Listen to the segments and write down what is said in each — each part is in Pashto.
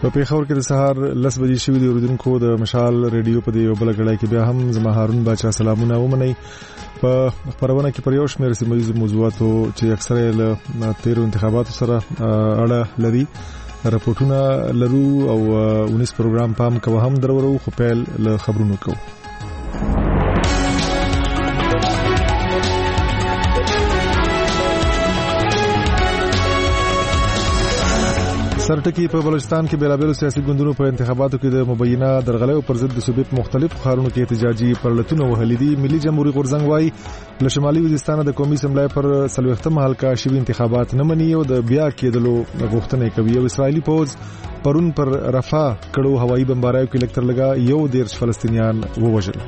په پیښور کې د سهار 10 بجې شوې د اوریدونکو د مشال ریډیو په یو بل غړای کې بیا هم زما هارون باچا سلامونه ومني. په خبرونه کې پر یو شمېر سیمه موضوعاتو چې اکثره له تیرو انتخاباتو سره اړه لري راپورټونه لرو او 19 پروګرام پام کوو هم درورو خو پیل له خبرونو کوو. سرټکی په بلوچستان کې بیلابل سیاسي ګوندونو په انتخاباتو کې د مبینه درغلیو پر ضد د صوبې په مختلف ښارونو کې احتجاجي پرلتونه وهلي دي. ملي جمهوریت غورځنګ وايي له شمالي وزیرستان د قومي اسمبلی پر 40مه حلقه شوي انتخابات نه مني او د بیا کېدلو غوښتنه کوي. او اسرایلی پوځ پرون پر رفح کړو هوایي بمباریو کې لکتر لګا 11 فلسطینیان ووژل.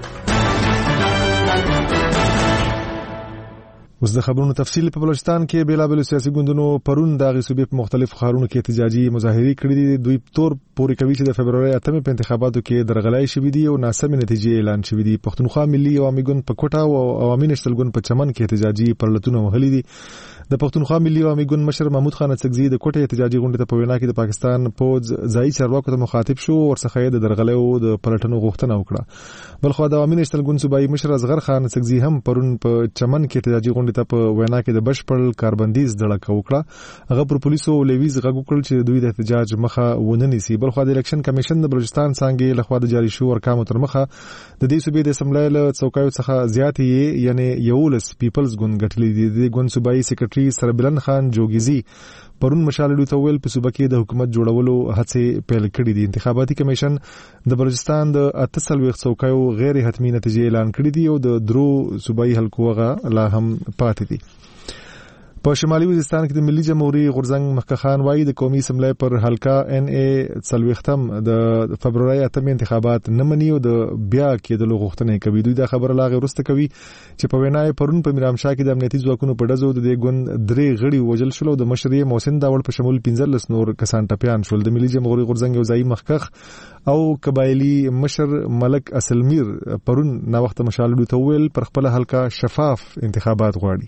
اوس د خبرونو تفصیل. په بلوچستان کې بیلابل سیاسي ګوندونو پرون د صوبې په مختلف ښارونو کې احتجاجي مظاهرې کړې دي. دوی تور پورې کوي چې د فبرवरी 8 په انتخاباتو کې درغلای شوې دي او ناسمې نتیجې اعلان شوې دي. پښتونخوا ملي عوامي ګوند په کوټه او عوامي نشتل ګوند په چمن کې احتجاجي پرلتونه وهلي دي. د پښتونخوا ملي عوامي ګوند مشر محمود خان اڅکزي د کوټه احتجاجي غونډې ته په وینا کې د پاکستان پوز ځای چارواکو ته مخاطب شو او ورڅخه د درغلیو د پلټنو غوښتنه وکړه. بلخو د عوامي نشتل ګوند صوبایي مشر اصغر خان اڅکزي هم پرون په چمن کې احتجاجي غونډې ته په وینا کې د بشپړ کاربندیز دړه وکړه. هغه پر پولیسو لیویز غږ وکړ چې دوی د احتجاج مخه ونه نیسي. بلخو د الیکشن کمیشن د بلوچستان څنګه لخوا د جاري شو ورکامو تر مخه د دې صوبې د اسمبلی له څوکیو څخه زیاتې یعنی یولس پیپلز ګوند غټلې دي. د ګوند صوبایي سیکریټري سربلند خان جوګیزي پرون مشالډو ته ویل په صوبه کې د حکومت جوړولو هڅې پیل کړې دي. انتخاباتي کمیشن د بلوچستان د 48 څوکیو غیر حتمی نتیجې اعلان کړې دي او د درو صوبایي حلقو غا لا هم پاتې دي. په شمالي وزیرستان کې د ملي جمهوریت غورځنګ مخکښ خان وايي د قومي اسمبلی پر حلقه NA 40م د فبرवरी 8 انتخابات نه مني او د بیا کېدلو غوښتنه کوي. دوی دا خبره لاغه ورسته کوي چې په وینای پرون په میرامشاه کې د امنیتي ځواکونو په ډزو د ګوند درې غړي وژل شول او د مشري محسن داول په شمول 15 نور کسان ټپيان شول. د ملي جمهوریت غورځنګ یو ځای مخکښ او قبایلی مشر ملک اصلمیر پرون نا وخت مشالډو ته ویل پر خپل حلقه شفاف انتخابات غواړي.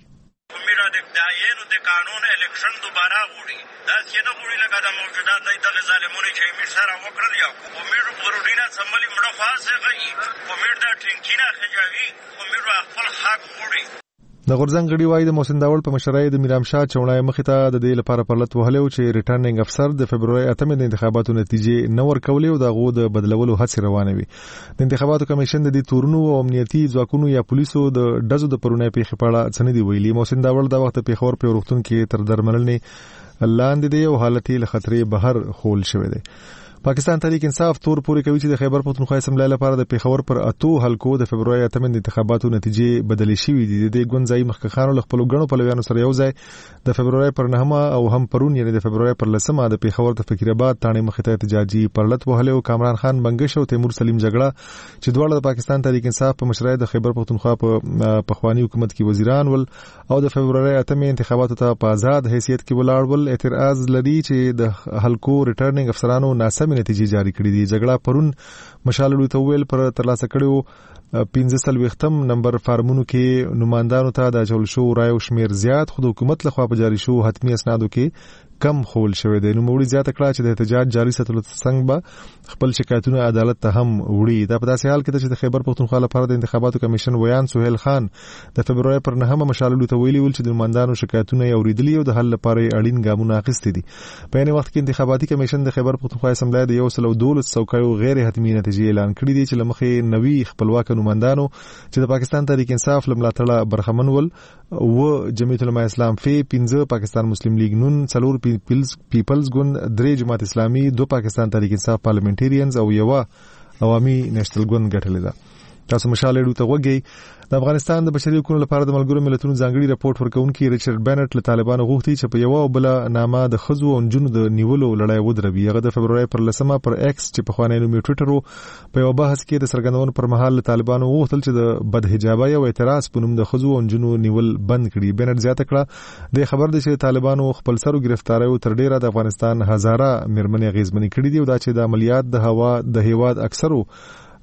د غورځنګ غړي وايي د محسن داول په مشرۍ د میرامشاه چونای مخې ته د دې لپاره پرلط وهلو چې ریټرنینګ افسر د فبرवरी 8 د انتخاباتو نتیجې نه ورکولې او دغه د بدلولو هڅې روانه وي. د انتخاباتو کمیشن د دې تورونو او امنیتي ځواکونو یا پولیسو د ډزو د پرونی پیښې په اړه څه نه دی ویلي. محسن داول د وخت پیښور په روغتون کې تر درملنې لاندې دی او حالت له خطرې بهر خول شوی دی. پاکستان تحریک انصاف تور پورې کوي چې د خیبر پختونخوا اسمبلی لپاره د پیښور پر 8 حلقو د فبرवरी 8 د انتخاباتو نتیجې بدلې شوې دي. د ګوندځای مخکخانو له خپل غړو پلویانو سره یو ځای د فبرवरी پر 9 او هم پرون یعنی د فبرवरी پر 10 د پیښور د فقیرآباد تانې مخې ته احتجاجي پرلط وهلو کامران خان بنگش او تیمور سلیم جګړه چې دواړه د پاکستان تحریک انصاف په مشرۍ د خیبر پختونخوا په پخوانی حکومت کې وزیران ول او د فبرवरी 8 انتخاباتو ته په آزاد حیثیت کې ولاړ ول. اعتراض لري چې د حلقو ریټرنینګ افسرانو ناسمې نتیجې جاری کړې دي. جګړه پرون مشالډو ته ویل پر ترلاسه کړو 15 نمبر فارمونو کې نمائندانو ته د اچول شو رایو شمیر زیات خود حکومت لخوا په جاری شو حتمی اسنادو کې کم خول شوی دی. نو موږ زیاته کړه چې د احتجاج جاری ساتلو څنګه به خپل شکایتونه عدالت ته هم وړي. دا په داسې حال کې چې د خیبر پختونخوا لپاره د انتخاباتو کمیشن ویان سهیل خان د فبرवरी پر 9 مشالډو ته ویلي ول چې د نمائندانو شکایتونه یې اوریدلي او د حل لپاره اړین ګامونه اخیستي دي. په یوه وخت کې انتخاباتي کمیشن د خیبر پختونخوا اسمبلی د 112 څوکیو غیر حتمی نتیجې اعلان کړې دي چې لمخې نوي خپلواک نمائندانو چې د پاکستان تحریک انصاف لملاتړه برخمن ول و جمعیت العلماء اسلام فی 15 پاکستان مسلم لیگ نون 4 پیپلز ګوند 3 جماعت اسلامي 2 پاکستان تحریک انصاف پارلیمنټریانز او یو عوامي نشتل ګوند غټلې ده. تاسو مشالډو ته وګورئ. د افغانستان د بشري حقوقو لپاره د ملګرو ملتونو ځانګړي راپورټ ورکونکي ریچارډ بینټ له طالبانو غوښتي چې په یو او بل نامه د خزو او جنونو د نیولو لړۍ ودروي. هغه د فبرवरी پر 10 پر ایکس چې په خوانی نوم ټوئیټر په یو بحث کې د سرګندونو پر مهال طالبانو غوښتل چې د بدحجابۍ او اعتراض په نوم د خزو او جنونو نیول بند کړي. بینټ زیاته کړه د خبر د چې طالبانو خپل سرو گرفتاری او تر ډیره د افغانستان هزاره مرمنې غیزمنې کړې دي او دا چې د عملیات د هوا د هیواد اکثرو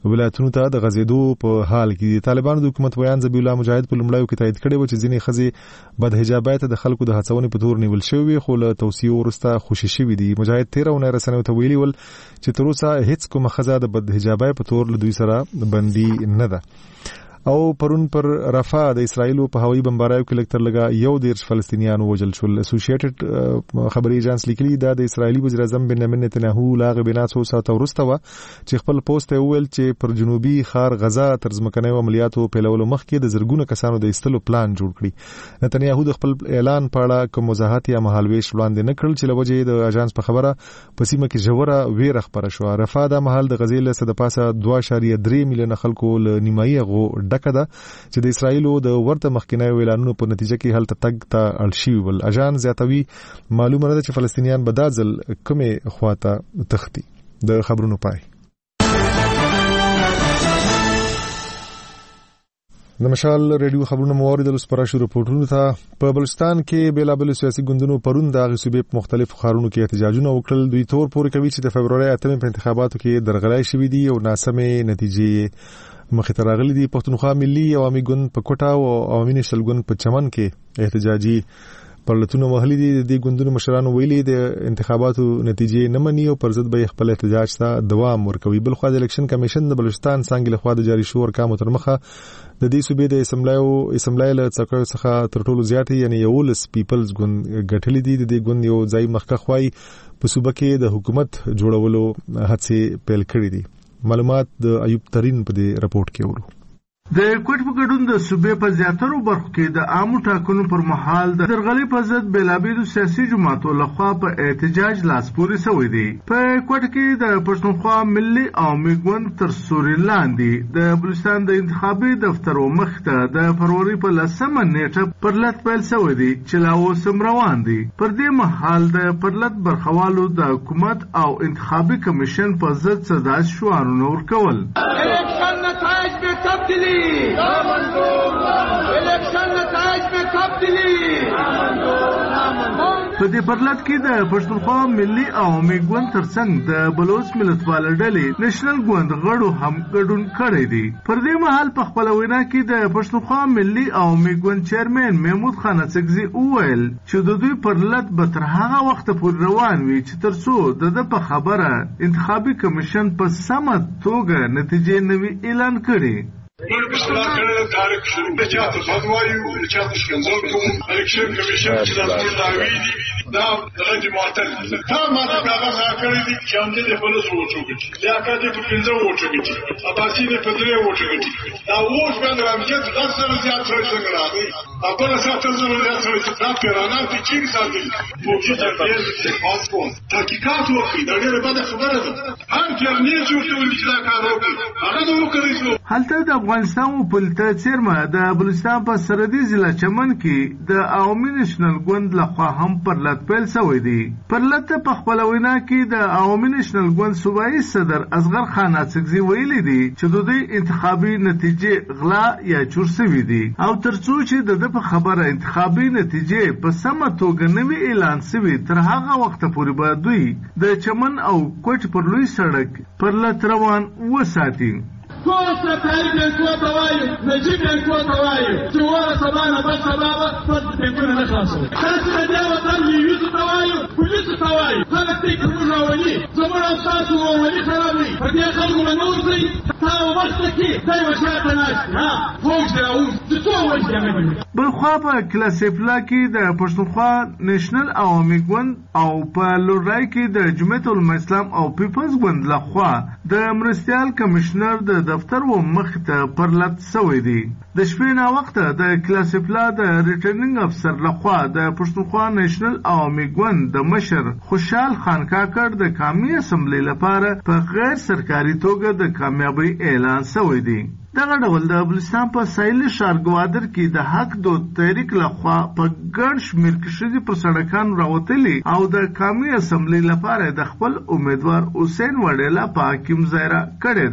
ولایتونو ته د غزیدو په حال کې. طالبانو د حکومت ویان ذبیح الله مجاهد په لومړیو کې تایید کړی و چې ځینې ښځې بد حجابیت د خلکو د هڅونې په تور نیول شوی، خو له توصیو وروسته خوشي شوي دي. مجاهد 13 اونۍ رسنیو ته ویلي ول چې تر اوسه هیڅ کومه ښځه د بد حجابۍ په تور له دوی سره بندي نه ده. او پرون پر رفح د اسرایلو په هوایي بمباریو کې لږ تر لږه 11 فلسطینیان وژل شول. اسوسییټډ خبري ایجنس لیکلي دا د اسرایلی وزیر اعظم بنیامین نتنیاهو لاغه بنا څو ساعته وروسته و چې خپل پوسټ ویل چې پر جنوبي خار غزا تر ځمکنیو عملیاتو پیلولو مخکې د زرګونو کسانو د ایستلو پلان جوړ کړی. نتنیاهو د خپل اعلان په اړه کوم وضاحت یا مهالويش وړاندې نه کړل چې لوجه د اژانس په خبره په سیمه کې جوړه ویره خبره شو. رفح د محل د غزې له صد پاسه 2.3 میلیون خلکو له نیمایي غو ډکه ده چې د اسرایلو د ورته مخکینیو اعلانونو په نتیجه کې هلته تګ ته اړ شوي ول. اژان زیاتوي معلومه ده چې فلسطینیان به دا ځل کومې خواته تختی. د خبرونو پای. د مشال ریډیو خبرونه موارد لسپراشو رپورټونو ته. په بلوچستان کې بیلابل سیاسي ګوندونو پرون د غصوبې په مختلفو ښارونو کې احتجاجونه وکړل. دوی تور پورې کوي چې د فبرवरी 8 په انتخاباتو کې درغلای شوې دي او ناسمې نتیجې مخې ته راغلي دي. پښتونخوا ملي عوامي ګوند په کوټه او عوامي نېشنل ګوند په چمن کې احتجاجي پرلتونه وهلي دي. د دې ګوندونو مشرانو ویلي د انتخاباتو نتیجې نه مني او پر ضد به خپل احتجاج ته دوام ورکوي. بل خو د الیکشن کمیشن د بلوچستان څنګه له خوا د جاري شو ورکامو تر مخه د دې صوبې د اسمبلی له څخه تر ټولو زیات یعنی یولس پیپلز ګوند غټلې دي. د دې ګوند یو ځای مخکخ وای په صوبه کې د حکومت جوړولو هڅې پیل کړې دي. معلومات د ایوب ترين په دې رپورت کې ورو. د کوټ په ګډون د صوبې په زیاترو برخو کې د عامو ټاکنو پر مهال د درغلي په ضد بیلابیلو سیاسي جماعتو لخوا په احتجاج لاس پورې شوی دی. په کوټ کې د پښتونخوا ملي عوامي ګوند تر سوري لاندې د بلوچستان د انتخابي دفتر مخته د فروری په 10 نیټه پرلط پیل شوی دی چې لا اوس روان دي. پر دې مهال د پرلط برخوالو د حکومت او انتخابي کمیشن په ضد صدا شعارونه ورکول. الیکشن نتایج به تبدیلی الیکشن نتایج به تبدیلی. په دې پرلط کې د پښتونخوا ملي عوامي ګوند ترڅنګ د بلوچ ملتپال ډلې نېشنل ګوند غړو هم ګډون کړی دی. پر دې مهال په خپل وینا کې د پښتونخوا ملي عوامي ګوند چیرمن محمود خان اڅکزي وویل چې د دوی پرلط به تر هغه وخت پورې روان وي چې ترڅو د په خبره انتخابي کمیشن په سمه توګه نتیجې نوي اعلان کړي. تاریخ د چاته خدوایو د چاته شکنځل کوم الیکشن کمیشن چې تاسو لاوي دا درجه معتل تا ما دا هغه کړی دي چې هم دې په لاسو وچوږي یا کله په پنځه وچوږي اباسي دې په درې وچوږي دا اوس باندې امجد د سره زیات څه راغلي خپل ساتل زموږ د سره ستاسو پیرانه چې چیرې ساتي موږ ته پاسپورت تحقیقات وکړي دا ډېره بده خبره ده. هر ځای چې ټول چې دا کار وکړي هغه نو کوي. هلته د افغانستان پولیټا چیرمه د بلوچستان په سرحدي ضلع چمن کې د عوامي نېشنل ګوند لخوا هم پرلط پیل شوی دی. پرلط په خپل وینا کې د عوامي نېشنل ګوند صوبایي صدر اصغر خان اڅکزي ویلي دي چې د دوی انتخابي نتیجې غلا یا چور شوي دي او ترڅو چې د په خبره انتخابي نتیجې په سمه توګه نوي اعلان شوي تر هغه وخت پورې به دوی د چمن او کوټ پر لوی سړک پرلط روان وساتي. ټول ستایي بینکو ته وایو نجیب بینکو ته وایو چې وره سبا نه بل سبا به بینکونه نه خلاصوي. تاسو د دې وطن میوزو ته وایو پولیسو ته وایو خلک دې کوم راولي زموږ او تاسو ولي خرابوي په دې خلکو باندې اوسئ تا وخت کې دای وشاته ناشته ها فوج راوځي چې څو وایي. بلخوا په کلاسیفلا کې د پښتونخوا نېشنل عوامي ګوند او په لورای کې د جمعیت الاسلام او پیپلز ګوند لخوا د مرستیال کمشنر د دفتر و مخ ته پرلط شوی دی. د شپې نا وخته د کلاسیفلا د ریټرنینګ افسر لخوا د پښتونخوا نېشنل عوامي ګوند د مشر خوشحال خان کاکړ د قومي اسمبلی لپاره په غیر سرکاري توګه د کامیابی اعلان شوی دی. دغه ډول د بلوچستان په ساحلي ښار ګوادر کې د حق دو تحریک لخوا په ګڼ شمېر کې ښځې پر سړکانو راوتلي او د قومي اسمبلی لپاره د خپل امیدوار حسین وډیلا په حاکم ځای را کړې ده.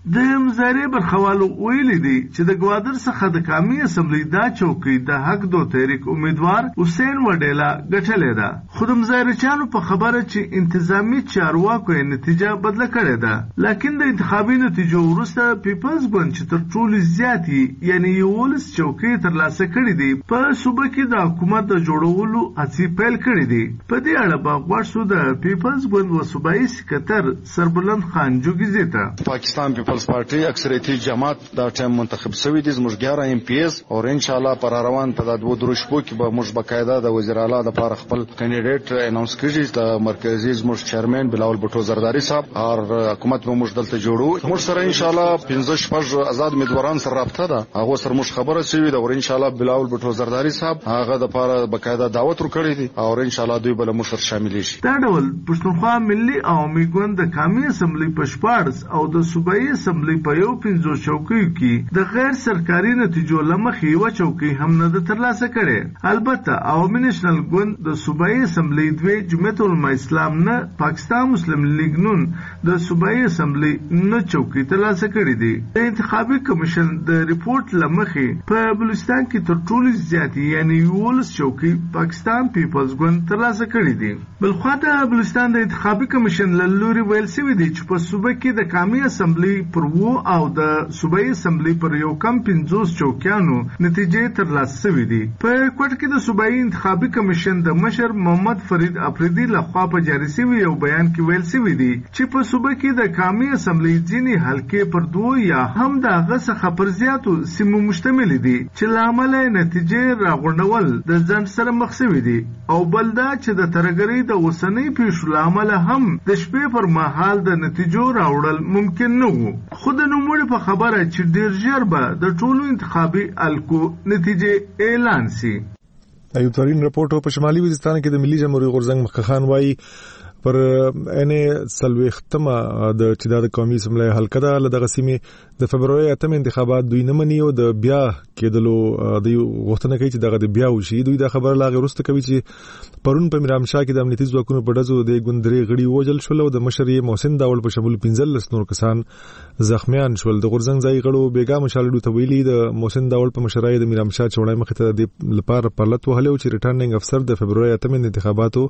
د مظاهرې برخوالو ویلي دي چې د ګوادر څخه د قومي اسمبلی دا چوکۍ د حق دو تحریک امیدوار حسین وډیلا ګټلې ده، خو د مظاهرچیانو په خبره چې انتظامی چارواکو یې نتیجه بدله کړې ده. لکن د انتخابي نتیجو وروسته پیپلز ګوند چې تر ټولو زیاتې یعنی 11 چوکۍ ترلاسه کړې دي په صوبه کې د حکومت د جوړولو هڅې پیل کړې دي. په دې اړه به غواړ شو د پیپلز ګوند و صوبایي سکرټر سربلند خان جوګیزي ته. پاکستان پیپلز پارټي اکثریتي جماعت دا ټیم منتخب شوی دي زموږ 11 ایم پی ایس او ان شاء الله پر روان په د 2 شپو کې به موږ بقاعده د وزیر اعلی د لپاره خپل کینډیډیټ اناونس کړي. د مرکزی زموږ چیرمن بلاول بټو زرداری صاحب او حکومت به موږ دلته جوړو. موږ سره ان شاء الله 15 آزاد امیدواران سره رابطه ده، هغه سره موږ خبره شوې ده او ان شاء الله بلاول بټو زرداری صاحب هغه د لپاره بقاعده دعوت ورکړی دي او ان شاء الله دوی بل موږ سره شامل شي. دا ډول پښتونخوا ملي عوامي ګوند د قومي اسمبلی په 14 او د صوبایي اسمبلی په 15 چوکیو کې د غیر سرکاري نتیجو لمخې یو چوکۍ هم نه ترلاسه کړي. البته عوامي نېشنل ګوند د صوبایي اسمبلی 2 جمعیت العلماء اسلام نه پاکستان مسلم لیگ نون د صوبایي اسمبلی نه چوکۍ ترلاسه کړي دي. د انتخابي کمیشن د ریپورت لمخې په بلوچستان کې تر ټولو زیاتې یعنی 11 چوکۍ پاکستان پیپلز ګوند ترلاسه کړي دي. بلخوا د بلوچستان د انتخابي کمیشن له لوري ویل شوي دي چې په صوبه کې د قومي اسمبلی پر 2 او د صوبایي اسمبلی پر یو کم 50 چوکیانو نتیجې ترلاسه شوي دي. په کوټ کې د صوبایي انتخابي کمیشن د مشر محمد فرید افریدي لخوا په جاری شوي یو بیان کې ویل شوي دي چې په صوبه کې د قومي اسمبلی ځینې حلقې پر 2 یا هم د هغه څخه پر زیاتو سیمو مشتمل دي چې له امله نتیجې راغونډول د ځنډ سره مخ شوي دي او بل دا چې د ترګرۍ د اوسنۍ پیښو له امله هم د شپې پر مهال د نتیجو راوړل ممکن نه وو. خو د نوموړي په خبره چې ډیر ژر به د ټولو انتخابي حلقو نتیجې اعلان شي. ایوب ترین رپورټ په شمالي وزیرستان کې د ملي جمهوریت غورځنګ مخخان وایي پر ان سلوختمه د چې د قومي اسمبلی حلقه ده له دغه سیمې د فبرवरी 8 انتخابات دوی نه مني او د بیا کېدلو د غوښتنه کوي چې دغه د بیا وشي. دوی د خبر لاغه وروسته کوي چې پرون په میرامشاه کې د امنیتي ځواکونو په ډزو د ګوندري غړي وژل شول او د مشري محسن داول په شمول 15 نور کسان زخمیان شول. د غورځنګ ځای غړو بیګا مشالډو ته ویلي د محسن داول په مشرۍ د میرامشاه چوڼای مخ ته د لپاره پرلط وهلو چې ریټرنینګ افسر د فبرवरी 8 انتخاباتو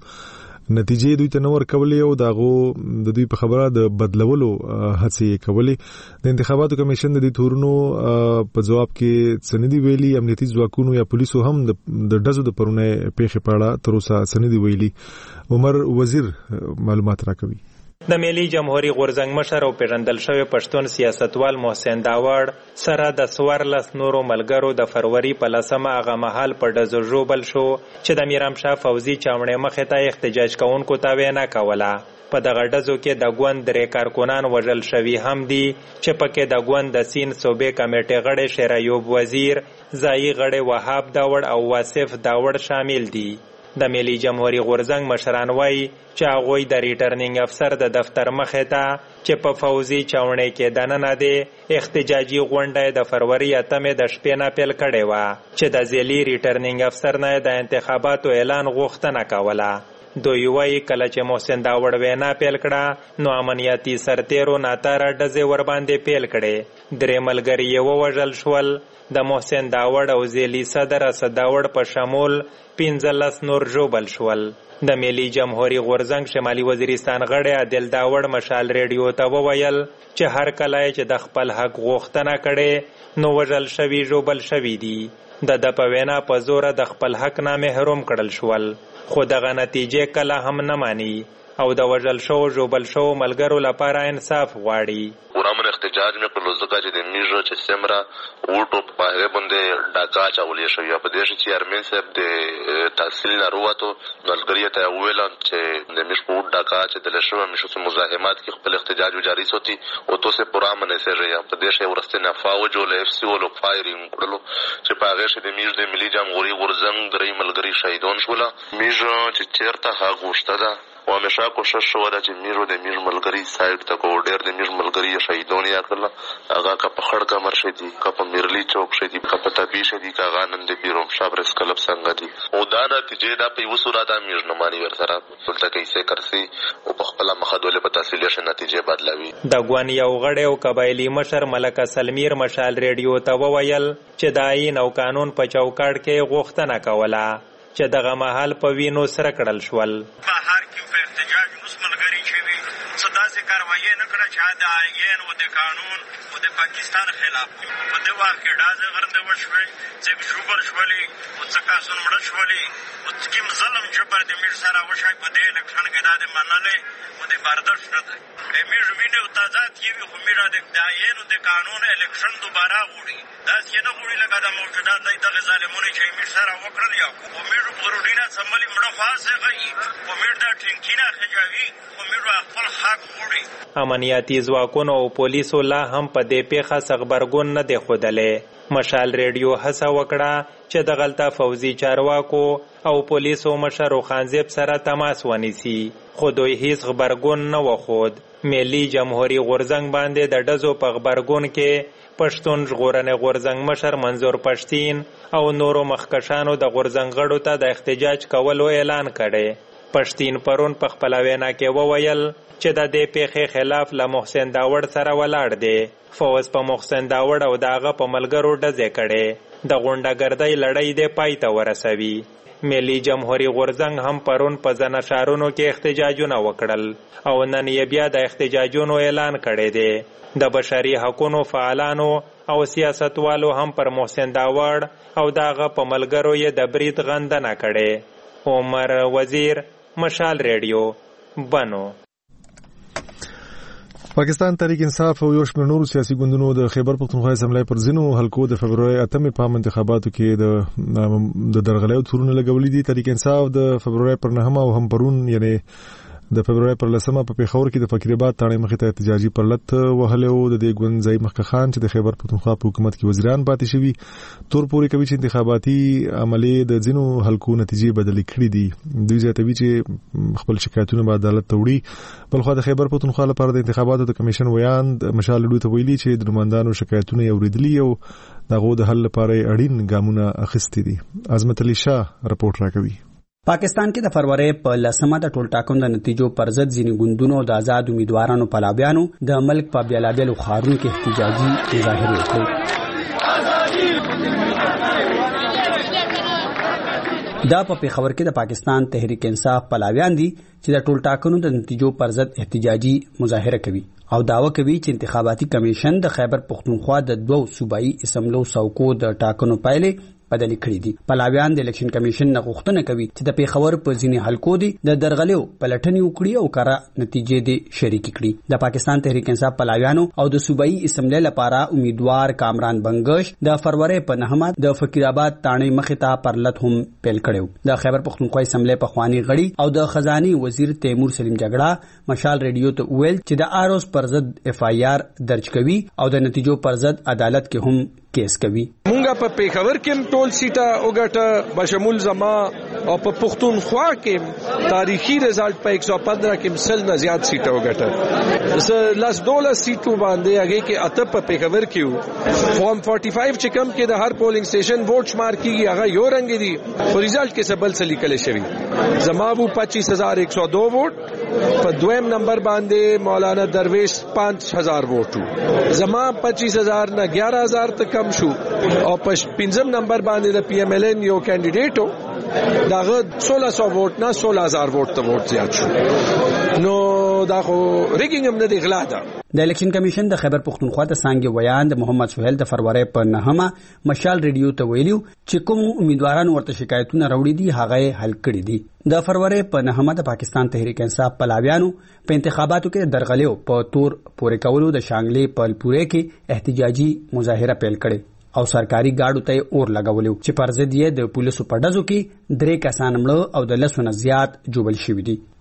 نتیجې دوی ته نور کولې او داغو د دوی په خبره د بدلولو هڅې کولې. د انتخاباتو کمیشن د دې تورونو په جواب کې سندې ویلي امنیتي ځواکونو یا پولیسو هم د ډزو د پرونه پیښې په اړه تر اوسه سندې ویلي. عمر وزیر معلومات راکوي. د ملي جمهوریت غورځنګ مشر او پیژندل شوی پښتون سیاستوال محسن داوړ سره د 14 نورو ملګرو د فروری په 10 هغه مهال په ډزو ژوبل شو چې د میرامشاه فوزي چاونې مخې ته احتجاج کوونکو ته وینا کوله. په دغه ډزو کې د ګوند 3 کارکونان وژل شوي هم دي چې پکې د ګوند د سین صوبې کمیټې غړي شیر ایوب وزیر، ځایي غړي وهاب داوړ او واصف داوړ شامل دي. د ملي جمهوریت غورځنګ مشران وایي چې هغوی د ریټرنینګ افسر د دفتر مخې ته چې په فوزي چاونې کې دننه دی احتجاجي غونډه د فروری 8 د شپې نه پیل کړې وه چې د ځلي ریټرنینګ افسر نه د انتخاباتو اعلان غوښتنه کوله. دوی وایي کله چې محسن داوړ وینا پیل کړه نو امنیتي سرتیرو ناتاره ډزې ورباندې پیل کړې. 3 ملګري یې ووژل شول. د محسن داوړ او ځلي صدر اسد داوړ په شمول 15 نور ژوبل شول. د ملي جمهوریت غورځنګ شمالي وزیرستان غړی عادل داوړ مشال ریډیو ته وویل چې هر کله چې د خپل حق غوښتنه کړي نو وژل شوي ژوبل شوي دي. د په وینا په زوره د خپل حق نه محروم کړل شول خو دغه نتیجې کله هم نه مانی او د وژل شو ژوبل شو ملګرو لپاره انصاف غواړي. ورامن احتجاج میں پر لزکا چې د میژو چې سمرا وټو په هغه باندې ډاکا چولې شو یا په دې چې چیرمن صاحب د تحصیل نارواتو ملګری ته ویل چې د میژ په ډاکا چې د لشو میشو په مزاحمت کې خپل احتجاج جاری سوتی او تو سه پرامن سره یا په دې چې ورسته نه فاوجو له اف سی ولو فایرینګ کړلو چې په هغه چې د میژ د ملي جمهوریت غورځنګ درې ملګری شهیدون شول. میژ چې چیرته هغه غوښته ده او همیشه کوشش وکړه چې میرو د میر ملګری سایډ ته کو ډېر د میر ملګری شهیدونه یا کړل هغه کا په خړ کمر شدي کا په میرلی چوک شدي کا په تبي شدي کا غانند پیروم شابرس کلب څنګه دي او دا نتیجه دا په وسوره د میر نه مانی ورسره څلته کیسه کرسي او په خپل مخدوله په تحصیلي نتیجه بدلوي. د ګوان یو غړی او قبایلی مشر ملک سلمیر مشال ریډیو ته وویل چې د آئین او قانون په چوکاټ کې غوښتنه کوله چې دغه مهال په وینو سره کړل شول. بهر کې په احتجاج اوس ملګری شوي څه داسې کاروایي نه کړه چې د آئین او د قانون او د پاکستان خلاف په دې وخت کې ډازې غرنده وشوې چې شوبل شولې او څه کاسون مړه شولې او کوم ظلم جبر د میر سره وشای په دې الیکشن کې دا د منلې او د برداشت نه دی میر وینه او تازه کیږي خو میر د آئین او د قانون الیکشن دوباره غوړي دا څنګه غوړي لکه د موجودات د ظالمونو چې میر سره وکړل یا او میر ورودینه سملي مړه خاصه غي او میر دا ټینګینه خجاوي او میر خپل حق غوړي. امنیتي ځواکونو او پولیسو لا هم په دې پیښه خبرګون نه دی ښودلی. مشال ریډیو هڅه وکړه چې د غلطه فوزي چارواکو او پولیسو مشر خانزیب سره تماس ونیسي خو دوی هیڅ خبرګون نه وښود. ملي جمهوریت غورځنګ باندې د ډزو په خبرګون کې پښتون ژغورنې غورځنګ مشر منظور پښتین او نورو مخکشانو د غورځنګ غړو ته د احتجاج کولو اعلان کړی. پښتین پرون په خپل وینا کې وویل چې د دې پیښې خلاف له محسن داوړ سره ولاړ دی. فوز په محسن داوړ او داغه په ملګرو ډزې کړي د غونډهګردۍ لړۍ دې پای ته ورسوي. ملي جمهوریت غورځنګ هم پرون په ځینو ښارونو کې احتجاجونه وکړل او نن یې بیا د احتجاجونو اعلان کړی دی. د بشري حقوقو فعالانو او سیاستوالو هم پر محسن داوړ او داغه په ملګرو یې د برید غندنه کړې. عمر وزیر، مشال ریډیو، بنو. پاکستان تحریک انصاف او یو شمېر نورو سیاسي ګوندونو د خیبر پختونخوا اسمبلی پر ځینو حلقو د فبرورۍ 8 په انتخاباتو کې د درغلیو تورونه لګولي دي. تحریک انصاف د فبرورۍ پر 9 او هم پرون یعنی د فبرورۍ پر 10 په پیښور کې د فقیرآباد تاڼې مخې ته احتجاجي پرلط وهلو. د دې ګوند ځای مخکخان چې د خیبر پختونخوا په حکومت کې وزیران پاتې شوي تور پورې کوي چې انتخاباتي عملې د ځینو حلقو نتیجې بدلې کړې دي. دوی زیاتوي چې خپل شکایتونه به عدالت ته وړي. بلخو د خیبر پختونخوا لپاره د انتخاباتو د کمیشن ویاند مشال ریډیو ته ویلي چې د نمائندانو شکایتونه یې اوریدلي او دغه د حل لپاره اړین ګامونه اخیستي دي. عظمت علي شاه رپورټ راکوي. پاکستان کې د فروری په 10 د ټول ټاکنو د نتیجو پر ضد ځینې ګوندونو د آزاد امیدوارانو پلویانو د ملک په بیلابیلو ښارونو کې احتجاجي مظاهرې وکړې. دا په پیښور کې د پاکستان تحریک انصاف پلویان دي چې د ټول ټاکنو د نتیجو پر ضد احتجاجي مظاهره کوي او دعوه کوي چې انتخاباتي کمیشن د خیبر پختونخوا د 2 صوبایي اسمبلو څوکو د ټاکنو پایلې بدل کړی دي. پلاویان د الیکشن کمیشن نه غوښتنه کوي چې د پیښور په ځینې حلقو دي د درغلیو پلټنې وکړي او کارا نتیجې دي شریک کړي. د پاکستان تحریک انصاف پلاویانو او د صوبایي اسمبلی لپاره امیدوار کامران بنگش د فروری په 9 د فقیرآباد تاڼې مخې ته پرلط هم پیل کړو. د خیبر پختونخوا اسمبلی په خوانی غړي او د خزاني وزیر تیمور سلیم جګړه مشال ریډیو ته ویل چې د آروز پر ضد FIR درج کوي او د نتیجو پر ضد عدالت کې هم کیس کوي. مونږه په پیښور کې ټول سیټه وګټه بشمول زما او په پختونخوا کې تاریخي رزلټ په 115 کې مسل نه زیات سیټه وګټه. لاس $12 سیټو باندې هغه کې اته په پیښور کې فارم 45 چې کم کې د هر پولینګ سټیشن ووټ شمار کیږي هغه یو رنګ دي خو رزلټ کې سبل سلی کله شوی. زما وو 25102 ووټ په دویم نمبر باندې مولانا درویش 5000 ووټ زما 25000 نه 11000 تک کم شو او په 5م نمبر باندې د PMLN یو کینډیډیټو داغه 1600 ووټ نه 16000 ووټ ته ووټ زیات شو. نو دا خو ریګینګ هم نه دی غلا ده. د الیکشن کمیشن د خیبر پختونخوا د څنګه ویان د محمد سہیل د فروری په 9 مشال ریډیو ته ویلو چې کوم امیدواران ورته شکایتونه راوړي دي هغه حل کړي دي. د فروری په 9 د پاکستان تحریک انصاف پلاویانو په انتخاباتو کې درغلیو په تور پورې کولو د شانګلې په پورې کې احتجاجي مظاهره پیل کړي او سرکاري گاډو ته اور لګولو چې پر ضد یې د پولیسو په ډزو کې 3 کسان مړه او د 10 نه زیات جوړل شوی دي.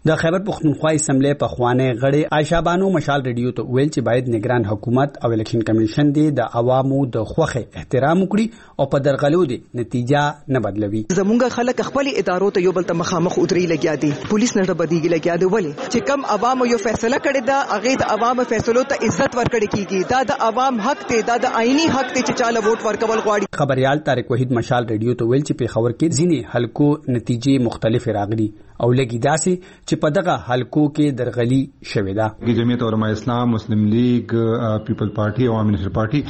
د خیبر پختونخوا اسمبلی په خوانه غړي عائشہ بانو مشال ریډیو ته ویل چې باید نگران حکومت او الیکشن کمیشن د عوامو د خوخه احترام وکړي او په درغلو دي نتیجه نه بدلوي. زمونږ خلک خپل ادارو ته یو بل ته مخامخ اتري لګیا دي، پولیس نه بدیږي لګیا دي، ولی چې کم عوام یو فیصله کړی دا هغه د عوام فیصلو ته عزت ورکړي کیږي. دا د عوام حق دی، دا د آئینی حق دی چې چاله ووټ ورکول غواړي. خبريال طارق وحید مشال ریډیو ته ویل چې په خبر کې ځینې حلقو نتیجې مختلف راغلي او لګی داسې چې په دغه حلقو کې درغلي شوې ده. جمعیت علماء اسلام، مسلم لیگ، پیپل پارټي او عوامي نشر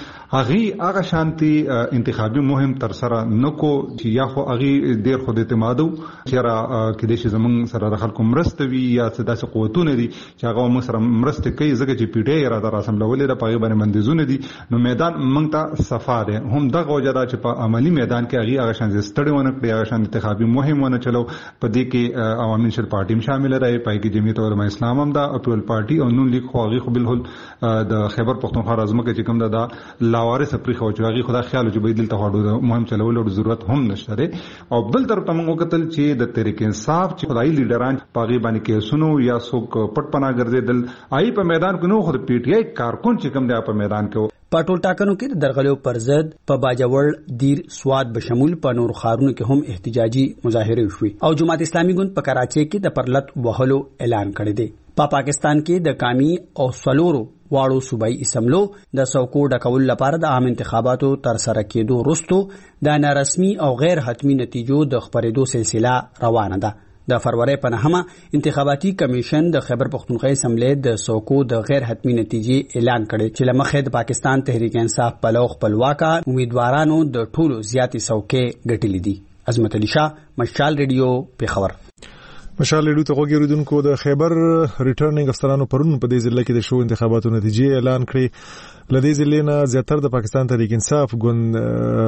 پارټي هغه شانتي انتخابي مهم تر سره نکو چې یا خو هغه ډیر خود اعتمادو چې را کې د زمون سره د خلکو مرسته وي یا داسې قوتونه دي چې هغه موږ سره مرسته کوي ځکه چې پیډه را در اسمبلولې د پاغي باندې مندزونه دي. نو میدان موږ ته صفا ده، هم دغه وجدا چې په عملی میدان کې هغه شان ستړي ونه کړی، هغه شان انتخابي مهم ونه چلو. په دې کې عوامي نشر پارټي هم شامل راي، پای کې جمعیت علماء اسلام هم دا پیپل پارټي او نون لیگ خو هغه خو بالکل د خیبر پختونخوا رازمکه چې کوم دا لاوارث پرې خو چې هغه خدا خیال چې به دلته هډو مهم چلولو ضرورت هم نشته. او بل طرف ته موږ کتل چې د تحریک انصاف چې خدای لیډران پاغي باندې کې سنو یا څوک پټ پنا ګرځیدل آی په میدان کې نو خو د پی ټی آی کارکون چې کوم دی په میدان کې په ټول ټاکنو کې د درغلو پر ضد په باجوړ، دیر، سواد بشمول په نور خارونو کې هم احتجاجي مظاهره وشوي او جماعت اسلامي ګوند په کراچۍ کې د پرلط وهلو اعلان کړی دی. په پاکستان کې د کامی او سلورو واړو صوبایي اسمبلو د سوکو ډکول لپاره د عام انتخاباتو تر سره کېدو وروسته د نارسمي او غیر حتمی نتیجو د خبرېدو سلسله روانه ده. د فروری په 9 انتخاباتي کمیشن د خیبر پختونخوا اسمبلی د سوکو د غیر حتمی نتیجې اعلان کړي چې لمخې د پاکستان تحریک انصاف پلو خپلواکه امیدوارانو د ټولو زیاتې څوکۍ ګټلې دي. عظمت علي شاه، مشال ریډیو، پیښور. مشال ریډیو ته غوږیدونکو د خیبر ریټرنینګ افسرانو پرون په دې ضلع کې د شو انتخاباتو نتیجې اعلان کړې. لدې ضلع نه زیاتره د پاکستان تحریک انصاف ګوند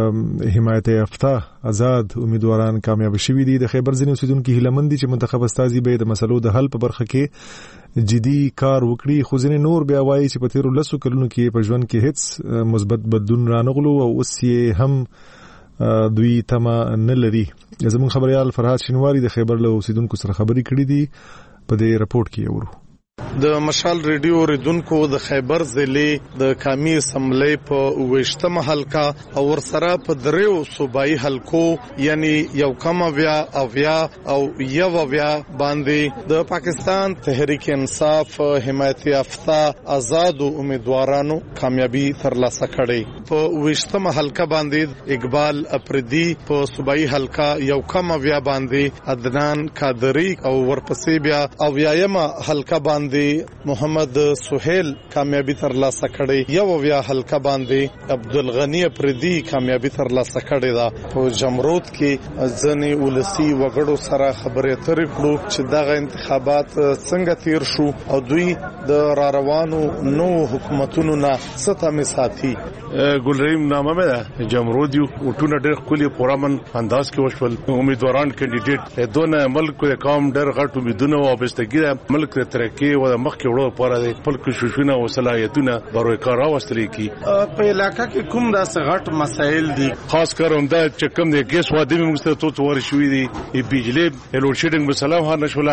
حمایت یافته آزاد امیدواران کامیاب شوي دي. د خیبر ځینې اوسیدونکو هیله دي چې منتخب استازي به د مسلو د حل په برخه کې جدي کار وکړي، خو ځینې نور بیا وایي چې په تیرو 10 کلونو کې په ژوند کې هیڅ مثبت بدلون رانغلو او اوس یې هم دوی تمه نه لري. زموږ خبريال فرهاد شینواری د خیبر له اوسیدونکو سره خبرې کړې دي، په دې رپورت کې ورو. د مشال ریډیو ریدونکو د خیبر ضلع د کامی اسمبلی په 28مه حلقه او ورسره په دریو صوبایي حلقو یعنی یو کم اویا او یو اویا باندې د پاکستان تحریک انصاف حمایت یافته آزاد امیدوارانو کامیابی ترلاسه کړې. په 28مه حلقه باندې اقبال افریدی، په صوبایي حلقه یو کم اویا باندې عدنان قادری او ورپسې بیا اویایمه حلقه باندې محمد سہیل کامیابی ترلاسه کړي. یو بیا حلقه باندې عبدالغنی افریدی کامیابی ترلاسه کړي. دا په جمرود کې ځنې ولسی وګړو سره خبرې اترې کړو چې دغه انتخابات څنګه تیر شو او دوی د را روانو نو حکومتونو نه ستامه ساتي. ګلریم نامه مې جمرود یو ټونه ډېر کلی پرامن انداز کې وشول. امیدواران کینډیډیټ دونه ملک د قوم ډېر غټ امیدونه او بستګي ملک د ترقی او د مخکې وړو لپاره د خپل کوششونه او صلاحیتونه بروي کار راوستل کی. په علاقہ کې کوم داسې غټ مسایل دي؟ خاص کر همدا چې کوم د ګیس واده موږ ته څو شوې دي، بجلی لوډ شیډینګ مثلا هر نشوله.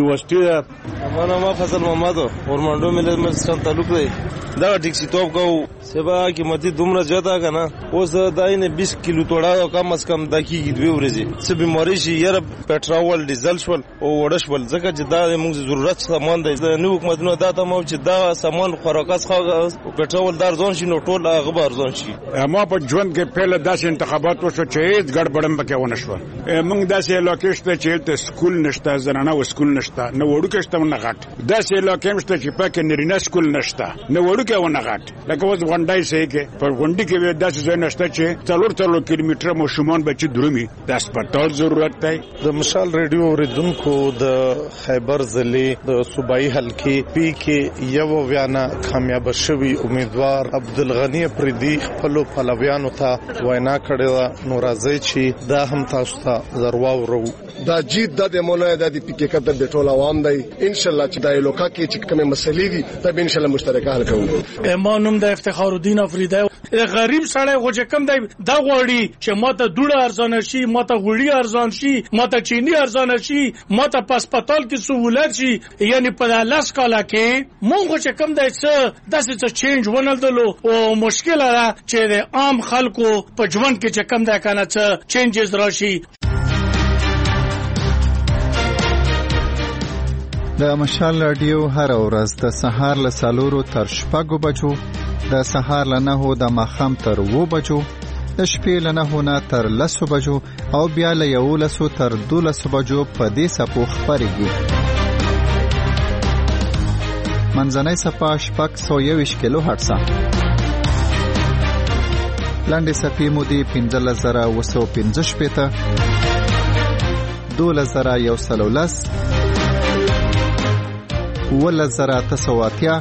یونیورسيټي ما فضل محمد اورمانډو ملت مسکن تعلق دی. دا ټیکسي توپ کو سبا قیمتي دومره زیاته کنه اوس داینه 20 کیلو توړه کم از کم دقیقې 2 ورځې څه بیماری شي یره پټرول ډیزل شول او وړشول ځکه چې دا موږ ضرورت سامان دی. نو حکومتونو دا ته مو چې دا سامان خوراکاس خو پټرول دار ځون شي نو ټول غبار ځون شي. ما په ژوند کې پهله داسې انتخابات وشو چې هیڅ ګډوډم پکې ونه شو. موږ داسې لوکیشن چې ته سکول نشته، زنانه و سکول نشته، نو وړو کې نه غټ داسې لوکیشن چې پکې نرینه سکول نشته، نو وړو کې ونه غټ لکه اوس غونډای سي کې پر غونډي کې داسې ځای نشته چې 3 کیلومتره مو شومان بچي درومي. د هسپتال ضرورت دی. د مشال ریډیو ریدونکو د خیبر ضلع د صوبایي حلقې پی کې یو ویانا کامیاب شوی امیدوار عبدالغنی افریدی خپل پلویانو ته وینا کړې. نو راځي چې دا هم تاسو ته درواورو. دا جیت د مونږه د پی کې کتل د ټول عوام دی. ان شاء الله چې د لوکا کې چې کومه مسلې دي تب ان شاء الله مشترکه حل کوو. ما نوم د افتخار الدین افریدی غریب سړی خو چې کم دی دا غواړي چې ماته دوړه ارزانه شي، ماته غوړي ارزان شي، ماته چینی ارزانه شي، ماته په هسپتال کې سہولت شي. یعنی په لاس کاله کې مونږ چې کم دی څه داسې څه چینج ونلدلو او مشکل ده چې د عام خلکو په ژوند کې چې کم دی کنه څه چینجز راشي. د مشال رادیو هر ورځ د سهار له 4 تر 6 بجو، د سهار له 9 د ماښام تر 2 بجو، د شپې له 9 نه تر 10 بجو او بیا له 11 تر 12 بجو په دې سپو خبرېږي. منځنۍ صفه 621 کیلو هرتز، لاندې صفې مودې 15915 12110 11980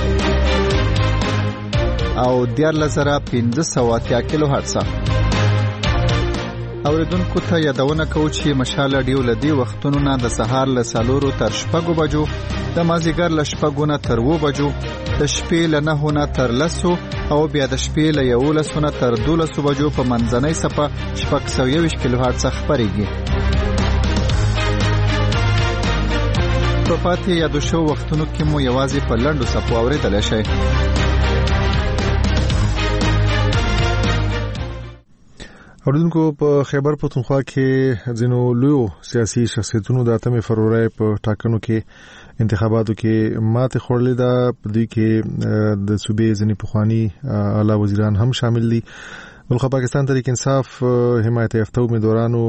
او 14580 کیلو هرتز. اوریدونکو ته یادونه کوو چې مشال رادیو لدی وختونو نه د سهار له 4 تر 6 بجو، د مازیګر له 6 نه تر 2 بجو، د شپې له 9 نه تر 10 او بیا د شپې له 11 نه تر 12 بجو په منځنۍ صفه 621 کیلو هرتز خبرېږي. په پاتې یادو شو وختونو کې مو یوازې په لنډو صفو اورېدلی شئ. اوریدونکو په خیبر پختونخوا کې ځینو لویو سیاسي شخصیتونو د 8 فروری په ټاکنو کې انتخاباتو کې ماته خورلې ده. په دې کې د صوبې ځینې پخوانی اعلی وزیران هم شامل دي. بلخ پاکستان تحریک انصاف حمایت یافته امیدوارانو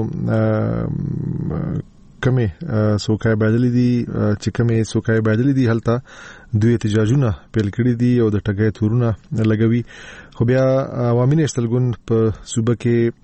کمه سوکای بدلې دي چې کمه سوکای بدلې دي هلته دوی احتجاجونه پیل کړی دي او د ټګۍ تورونه لګوي. خو بیا عوامي نشتلګون په صوبه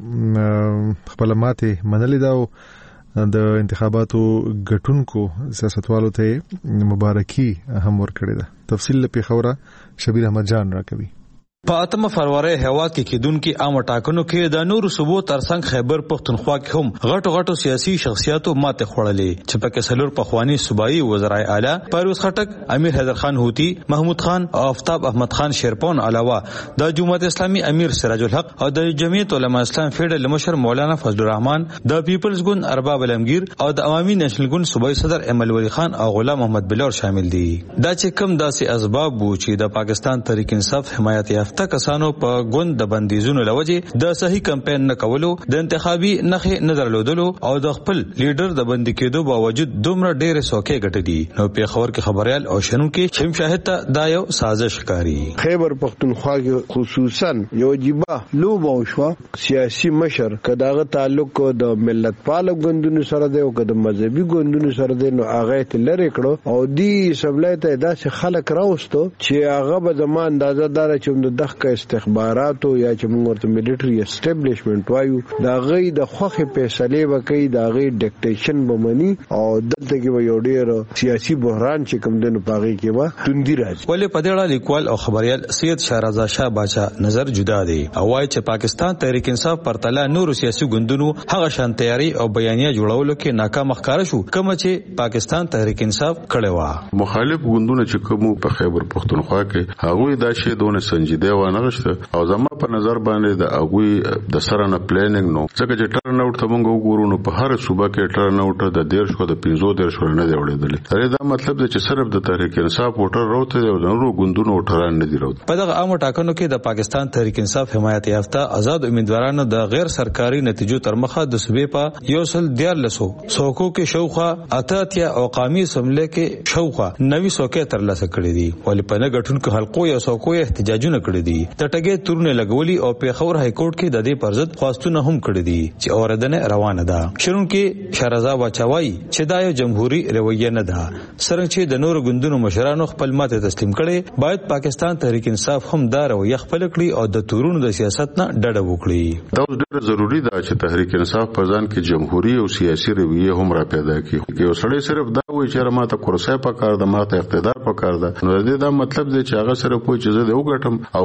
کې خپل ماته منلې ده او د انتخاباتو ګټونکو سیاستوالو ته مبارکي هم ورکړې ده. تفصیل په خبره شبیر احمد جان راکوي. په 8 فروری هیواد کې کېدونکو عام ټاکنو کې د نورو صوبو ترڅنګ خیبر پختونخوا کې هم غټو سیاسي شخصیتو ماته خوړلې چې پکې سلور پخوانی صوبایي وزرای اعلی پرویز خټک، امیر حیدر خان هوتی، محمود خان او آفتاب احمد خان شیرپون علاوه د جمهوریت اسلامي امیر سراج الحق او د جمعیت علما اسلام فیډرل مشر مولانا فضل الرحمن، د پیپلز ګوند ارباب علمگیر او د عوامي نېشنل ګوند صوبایي صدر امل ولی خان او غلام محمد بلور شامل دي. دا چې کوم داسې اسباب وو چې د پاکستان تحریک انصاف حمایت یافته کسانو په ګوند د بندیزونو لوجه د صحیح کمپاین نه کولو، د انتخابي نخې نه درلودلو او د خپل لیډر د بندي کېدو باوجود دومره ډېر سوکې ګټلې. نو په خبر کې خبريال او شنو کې شم شاهد ته دا یو سازش کاری. خیبر پختونخوا کې خصوصا یو جيبه لوب او شو سیاسي مشر کداغه تعلق د ملت پال ګوندونو سره دی او د مذهبي ګوندونو سره دی، نو هغه ته لری کړو او دی سبلای ته داسې خلک راوستو چې هغه به زموږ اندازه دار چې د دغه استخباراتو یا چې موږ ورته ملټري اسټابلیشمنت وایو دا غي د خوخه فیصله وکړي، دا غي ډیکټیشن بمني او دلته کې یو ډیر سیاسي بحران چې کوم دنه پاغي کې وا توندي راځي. ولې په دې اړه لیکوال او خبريال سید شهرزاد شاه باچا نظر جدا دی او وايي چې پاکستان تحریک انصاف پر تله نور سیاسي ګوندونو هغه شان تیاری او بیانیه جوړولو کې ناکام ښکار شو کوم چې پاکستان تحریک انصاف کړي وا. مخالف ګوندونه چې کوم په خیبر پختونخوا کې هغه دا شی دونه سنجیده و نه او زما په نظر باندې د اغوی د سرانه پلانینګ نو ځکه چې ټرن اوټ ته موږ وګورو نو په هر صوبه کې ټرن اوټ د 1.5 د 15 نه دی وړېدل. دا مطلب دی چې صرف د تحریک انصاف ووټر راوته دی او د نورو ګوندونو ووټران نه دی راوته. په دغه عام ټاکنو کې د پاکستان تحریک انصاف حمایت یافته آزاد امیدوارانو د غیر سرکاري نتیجو تر مخه د صوبې په یو سل 1400 سوکو کې شوخه اتاتیا او قومي سملې کې شوخه 90 سوکې تر لاسه کړې دي ولې په نه غټونکو حلقو یا سوکو احتجاجونه کړې دي. د ټګې تورونه لګولي او په خبر های کورټ کې د دې پر ضد خواستونه هم کړې دي چې اوریدنه روانه ده. شرون کې شهرزاد واچوي چې دا یو جمهوریت رویه نه ده. سره چې د نورو ګوندونو مشرانو خپل ماته تسلیم کړي، باید پاکستان تحریک انصاف هم دا رویه خپل کړي او د تورونو د سیاست نه ډډه وکړي. دا ډېر ضروری ده چې تحریک انصاف په ځان کې جمهوریت او سیاسي رویه هم را پیدا کړي. یو سړی صرف دا وایي چې ماته کرسي پکار ده، ماته اقتدار پکار ده، نو دا مطلب دی چې هغه سره کوئی چیز دی وګټم او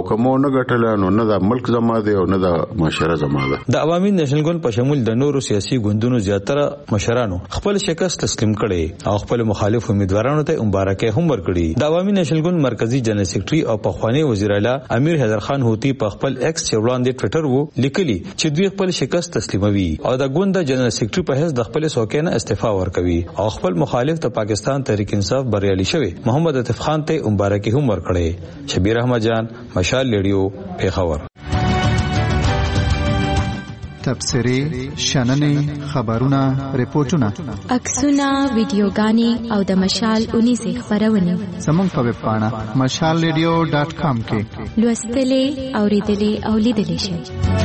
او کومو نه ګټل نو نه د ملک زما دی او نه د معاشره زما ده. د عوامي نېشنل ګوند په شمول د نورو سیاسي ګوندونو زیاتره مشرانو خپل شکست تسلیم کړي او خپل مخالف امیدوارانو ته مبارکي هم ورکړي. د عوامي نېشنل ګوند مرکزی جنرال سیکریټري او پخوانی وزیر اعلی امیر حیدر خان هوتی په خپل ایکس چولاندې ټوئیټر وو لیکلي چې دوی خپل شکست تسلیموي او د ګوند د جنرال سیکریټري په حیث د خپل څوکۍ استعفا ورکوي او خپل مخالف د پاکستان تحریک انصاف بریالي شوی محمد عطف خان ته مبارکي هم ورکړي. شبیر احمد جان، مشال ریډیو، پیښور. تبصرې، شننې، خبرونه، ریپورتونه، عکسونه، ویډیوګانې او د مشال 19 خبرونه زموږ په ویب پاڼه mashalradio.com کې لوستلې، اوریدلې او لیدلې شئ.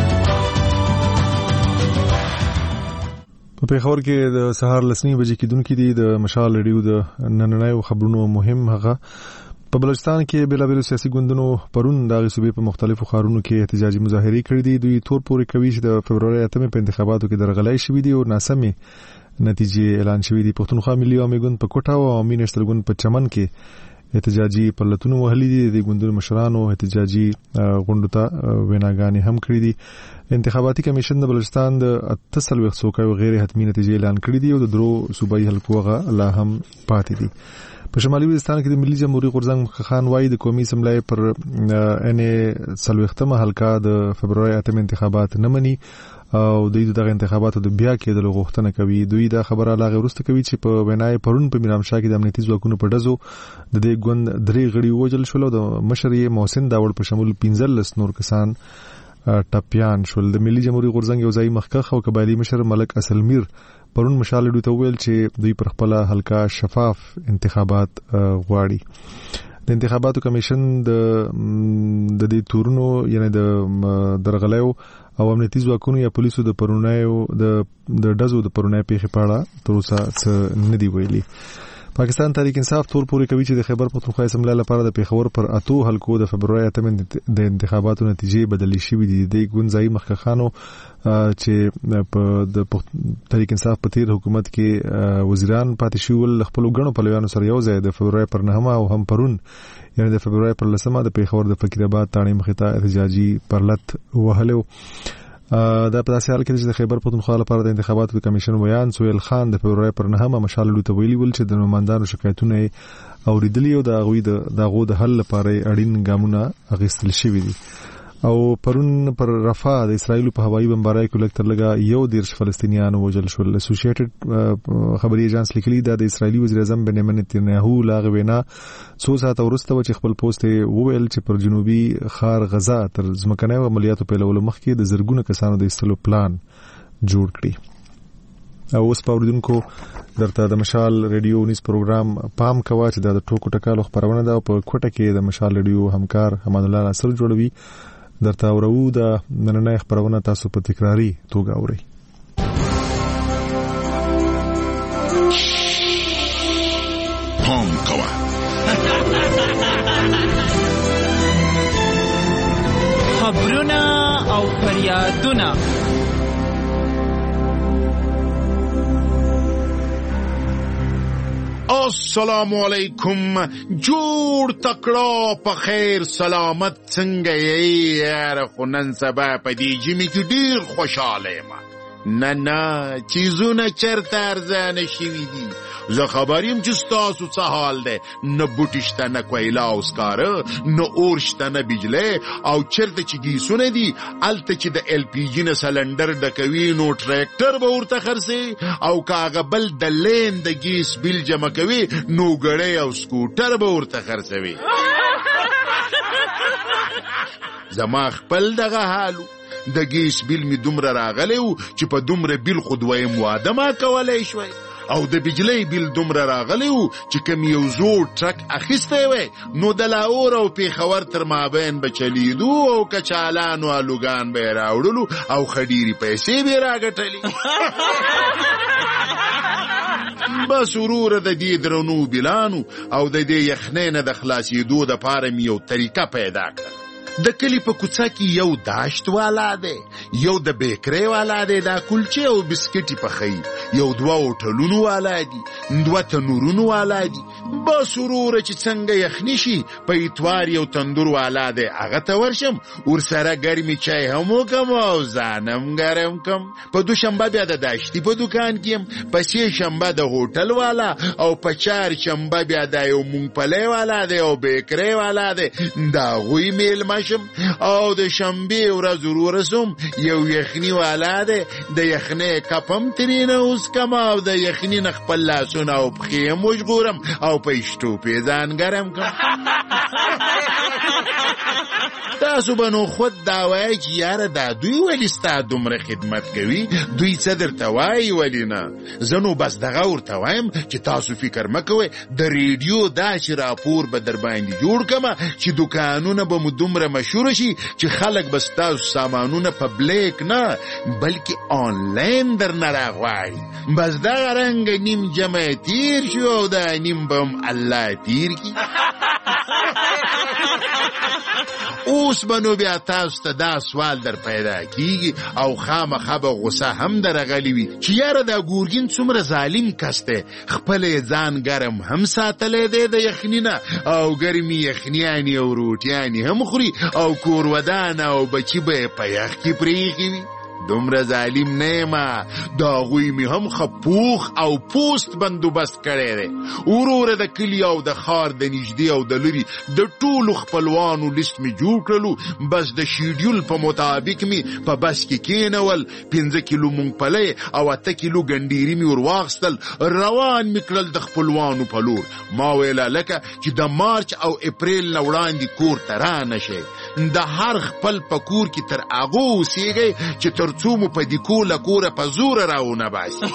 په پیښور کې د سهار لسنی بجې کېدونکې دي د مشال ریډیو د نننیو خبرونو مهم هغه په بلوچستان کې بېلابېلو سیاسي ګوندونو پرون د صوبې په مختلفو ښارونو کې احتجاجي مظاهرې کړې دي. دوی تور پورې کوي چې د فبروري 8 په انتخاباتو کې درغلۍ شوې دي او ناسمې نتیجې اعلان شوې دي. پښتونخوا ملي عوامي ګوند په کوټه او عوامي نېشنل ګوند په چمن کې احتجاجي پرلتونو وهلي دي. د ګوندونو مشرانو احتجاجي غونډو ته ویناګانې هم کړې دي. انتخاباتي کمیشن د بلوچستان د 48 څوکۍ او غیر حتمي نتیجې اعلان کړې دي او د درو صوبایي حلقو غا لا هم پاتې دي. په شمالي وزیرستان کې د ملي جمهوریت غورځنګ خان وای د قومي اسمبلی پر ان 40مه حلقه د فبروري 8 انتخابات نه مني او دوی دغه انتخاباتو د بیا کېدلو غوښتنه کوي. دوی دا خبره لاغه ورسته کوي چې په وینای پرون په میرامشاه کې د امنیتي ځواکونو په ډزو د دې ګوند درې غړي وژل شول او د مشر یې محسن داوړ په شمول 15 نور کسان ټپيان شول. د ملي جمهوریت غورځنګ یو ځای مخکخ او قبایلی مشر ملک اصلمیر پرون مشال ډو ته ویل چې دوی پر خپل حلقه شفاف انتخابات غواړي. د انتخاباتو کمیشن د دې تورونو یعنی د درغلیو او امنیتي ځواکونو یا پولیسو د پرونایو د ډزو د پرونای پیښې په اړه تر اوسه څه نه دی ویلي. پاکستان تحریک انصاف تور پورې کوي چې د خیبر پختونخوا اسمبلی لپاره د پیښور پر 8 حلقو د فبروري 8 د انتخاباتو نتیجې بدلې شوې دي. د ګونځای مخکخانو چې په د تحریک انصاف په تیر حکومت کې وزیران پاتې شول خپل غنو پلویانو سره یو ځای د فبروري پر 9 او هم پرون یعنی د فبروري پر 10 د پیښور د فقیر آباد تاڼي مخته احتجاجي پرلط وهلو. دا په داسې حال کې چې د خیبر پختونخوا لپاره د انتخاباتو کمیشن ویان سویل خان د فبروري پر 9 مشال ډو ته ویلي ول چې د نوماندانو شکایتونه اوریدلي او د غوي د حل لپاره اړین ګامونه اخیستل شوي دي. او پرون پر رفح د اسرایل په هوایي بمبارۍ کې لکتر لګا یو 10 فلسطینیان وژل شول. اسوسییټډ خبري ایجنس لیکلي دا د اسرایلی وزیر اعظم بنیامین نتنیاهو لاغوینا څو ساعت ورسته چې خپل پوسټ وویل چې پر جنوبي خار غزا تر ځمکنۍ عملیاتو پیلولو مخکې د زرګونو کسانو د ایستلو پلان جوړ کړی. او اوس پاوردونکو درته د مشال ریډیو نیوز پروګرام پام کوه چې د ټوکو ټکالو خبرونه ده په کوټه کې د مشال ریډیو همکار حمد الله ناصر جوړوي. درته ورو د نننۍ خبرونه تاسو په تکراری توګه اورئ. پام کوه خبرونه او فریادونه السلام علیکم. جوړ تکړه په خیر سلامت څنګه یې یار؟ خو نن سبا په دې جمی کې ډیر خوشاله یم. نه چیزونه چرته ارزانه شوي دي. زه خبر یم چې ستاسو څه حال دی. نه بوټي شته، نه کویلا او سکاره، نه اور شته، نه بجلی. او چرته چې ګیسونه دي هلته چې د ایل پی جي نه سلنډر ډکوي نو ټریکټر به ورته خرڅوي، او که هغه بل د لین د ګیس بیل جمع کوي نو ګړی او سکوټر به ورته خرڅوي. زما خپل دغه حالو د ګیس بیل می دومره راغلی و چې په دومره بیل خو دویم واده ما کولی شوی، او د بجلی بیل دومره راغلی و چې کوم یو زوړ ټرک اخیستی وی نو د لاهور او پیښور تر مابین به چلیدو او کچالانو الوګان به یې راوړلو او خډیرې پیسې به یې راګټلې. بس وروره د دې درنو بیلانو او د دې یخنۍ نه د خلاصېدو دپاره مې یو طریقه پیدا کړه. د کلی په کوڅه کې یو داشت والا دی، یو د بیکرۍ والا دی، دا کلچې او بسکټي پخوي، یو 2 هوټلونو والا دي، 2 تنورونو والا دي، بس وروره چې څنګه یخني شي په اتوار یو تندور والا دی هغه ته ورشم ورسره ګرمې چای هم وکم او ځان هم ګرم کم. په دوشنبه بیا د داشتي په دوکان کې یم، په سې شنبه د هوټل والا او په چهارشنبه بیا د یو مونګپلۍ والا دی او بیکرۍ والا دی د هغوی میلمه شم. او د شنبې ورځ ورسم یو یخني والا دی د یخنۍ کپ هم ترېنه وڅکم او د یخني نه خپل لاسونه او پښې هم وژغورم او په اشټوپې ځان ګرم کړم. تاسو به نو خود دا وایئ چې یاره دا دوی ولې ستا دومره خدمت کوي، دوی څه درته وایي ولې نه؟ زه نو بس دغه ورته وایم چې تاسو فکر مه کوئ د ریډیو داسې راپور به در باندې جوړ کړمه چې دوکانونه به مو دومره مشهوره شي چې خلک به ستاسو سامانونه په بلیک نه بلکې آنلاین درنه راغواړي. بس دغه رنګه نیم جمع تیر شو او دا نیم به هم الله تیر کړي. اوس به نو بیا تاسو ته دا سوال در پیدا کیږي او خامخا به غصه هم درغلی وي چې یاره دا ګورګین څومره ظالم کس دی، خپل ځان ګرم هم ساتلی دی د یخني نه او ګرمې یخنیانې او روټیانې هم خوري او کور ودان او بچي به یې په یخ کې پرېښي وي. دومره ظالم نه یم، د هغوی مې هم خپوخ او پوست بندوبست کړی دی. وروره د کلي او د ښار د نږدې او د لرې د ټولو خپلوانو لیست مې جوړ کړلو. بس د شیډیول په مطابق مې په بس کې کېنول، 5 کیلو مونګپلۍ او 8 کیلو ګنډیري مې ور واخیستل، روان مې کړل د خپلوانو په لور. ما ویله لکه چې د مارچ او اپریل نه وړاندې کور ته رانه شئ، د هر خپل په کور کې تر هغو اوسېږئ چې تر څو مو په دیکو له کوره په زوره راونه باسي.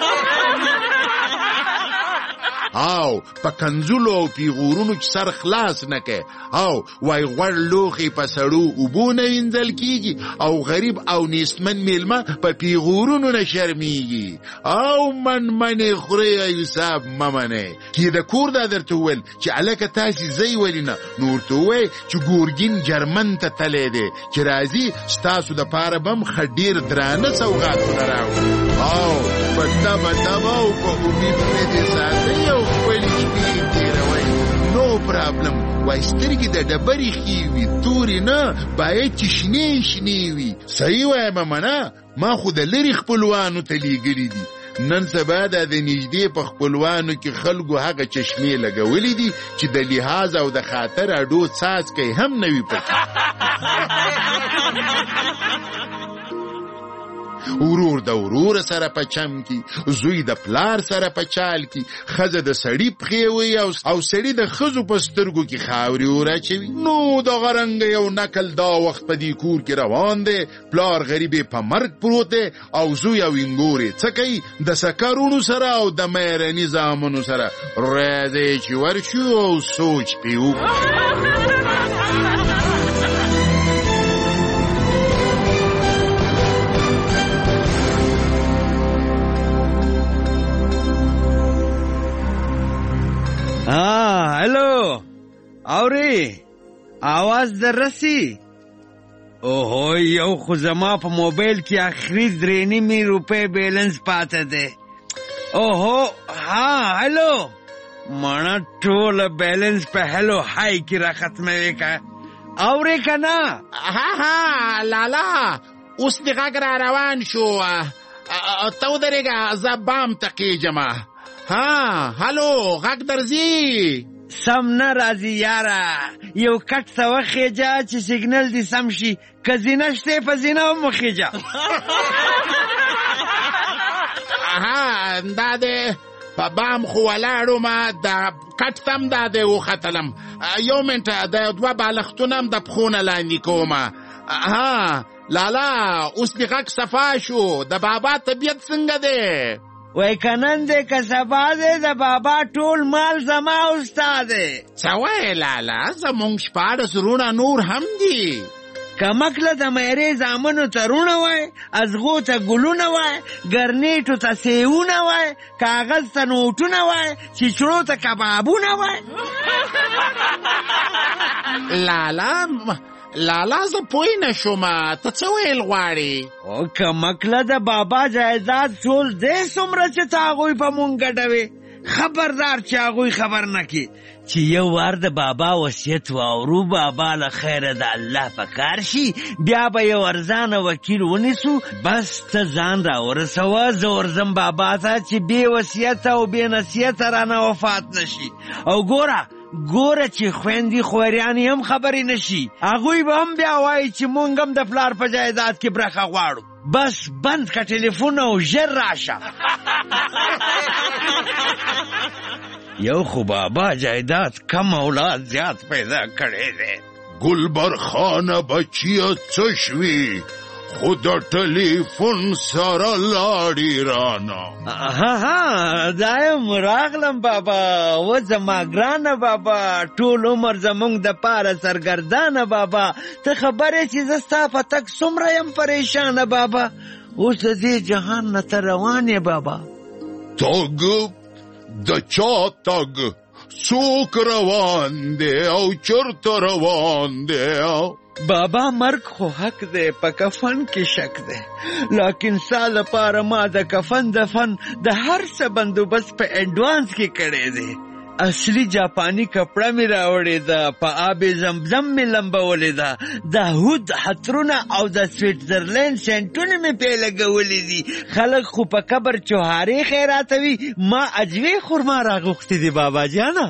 او په کنځلو او پیغورونو چې سر خلاص نه کوي او وای غوړ لوښي په سړو اوبو نه وینځل کېږي او غریب او نیستمن میلمه په پیغورونو نه شرمیږي او منې خورئ ایو صاحب مه منئ. چې د کور دا درته وویل چې هلکه تاسې ځئ ولې نه، نو ورته ووایئ چې ګورګین جرمن ته تللی دی چې راځي ستاسو دپاره به هم ښه ډېر درانه سوغاتونه راوړي او په تبه او په امید مې دې ساتئ او خپلې شپې تېروئ. نو پرابلم. وای سترګې د ډبرې ښې وي، تورې نه، باید چې شنې وي. صحیح وایم منه، ما خو د لرې خپلوانو ته لیږلي دي. نن سبا د نږدې په خپلوانو کې خلکو هغه چشمې لګولې دي چې د لحاظ او د خاطر اډو څاڅکی هم نه وي پکې. ورور د ورور سره په چم کی، زوی د پلار سره په چال کی، خزه د سړی پخې وي او سړی د خزو په سترګو کې خاوري وراچوي. نو د غرنګ یو نکل دا وخت په دې کور کې روان دی، پلار غریب په مرګ پروت دی او زوی او انګوري څه کوي د سکرونو سره او د مېرني زامنو سره. راځي چې ورشو او سوچ پیو. हेलो औरी आवाज در رسی؟ اوهو یو خو زما په موبایل کې آخري 3.5 روپے بیلنس پاته ده. اوهو ها هلو مانا ټول بیلنس په هلو هاي کې را ختموي کا اورې کنه؟ ها لالا اوس دې غږ را روان شو، ته ودرېږه زه بام ته کېږم. ها هلو غږ درځي؟ سم نه راځي یاره، یو کټ ته وخېجه چې سیګنل دې سم شي، که زینه شته په زینه هم وخېجه. دا دې په بام خو ولاړو ما د کټ تم دا دې وختلم. یو منټه د 2 بالښتونه هم د پښو نه لاندې کومه. لالا اوس دې غږ صفا شو، د بابا طبیعت څنګه دی؟ وای کنن دې که سبا دې د بابا ټول مال زما او ستا دی. څه وایې لالا؟ زمونږ 14 رونه نور هم دي. کمکله د مېرې زامنو ته رونه وای، ازغو ته ګلونه وای، ګرنیټو ته سیونه وای، کاغذ ته نوټونه وای، چیچړو ته کبابونه وای. لالا زه پوی نشوم، ته څه ویل غواړې؟ او کمکله د بابا جایداد ټول دې څومره چې تا هغوی په مونږ ګټوي، خبردار چې هغوی خبر نه کړي چې یو وار د بابا وصیت واورو، بابا له خیره د الله په کار شي، بیا به یو ارزانه وکیل ونیسو، بس ته ځان راورسوه، زه ورځم بابا ته چې بې وصیته او بې نصیحته رانه وفات نشي. او ګوره چې خویندې خوریانې هم خبرې نشي، هغوی به هم بیا وایي چې مونږ هم د پلار په جایداد کې برخه غواړو. بس بند که ټلیفون او ژر راشه. یو خو بابا جایداد کم اولاد زیات پیدا کړی دی. ګلبر خانه بچیه څه شوي؟ خو د ټلیفون سره لاړې رانه. دا یم راغلم بابا، و زما ګرانه بابا، ټول عمر زمونږ د پاره سرګردانه بابا، ته خبرې چې زه ستا په تګ څومره یم پریشانه بابا، اوس د دې جهان نه ته روان یې بابا. تګ د چا تګ؟ څوک روان دی او چرته روان دی؟ بابا مرګ خو حق دی، په کفن کې شک دی، لیکن ستا لپاره ما د کفن دفن د هر څه بندوبست په اډوانس کې کړی دی. اصلي جاپانی کپړه مې راوړې ده، په آب زمزم مې لمبولې ده، د هود حترونه او د سویټزرلینډ سینټونه مې پې لګولې دي. خلک خو په قبر چوهارې خیراتوي، ما اجوې خورما راغوښتې دي بابا جانه.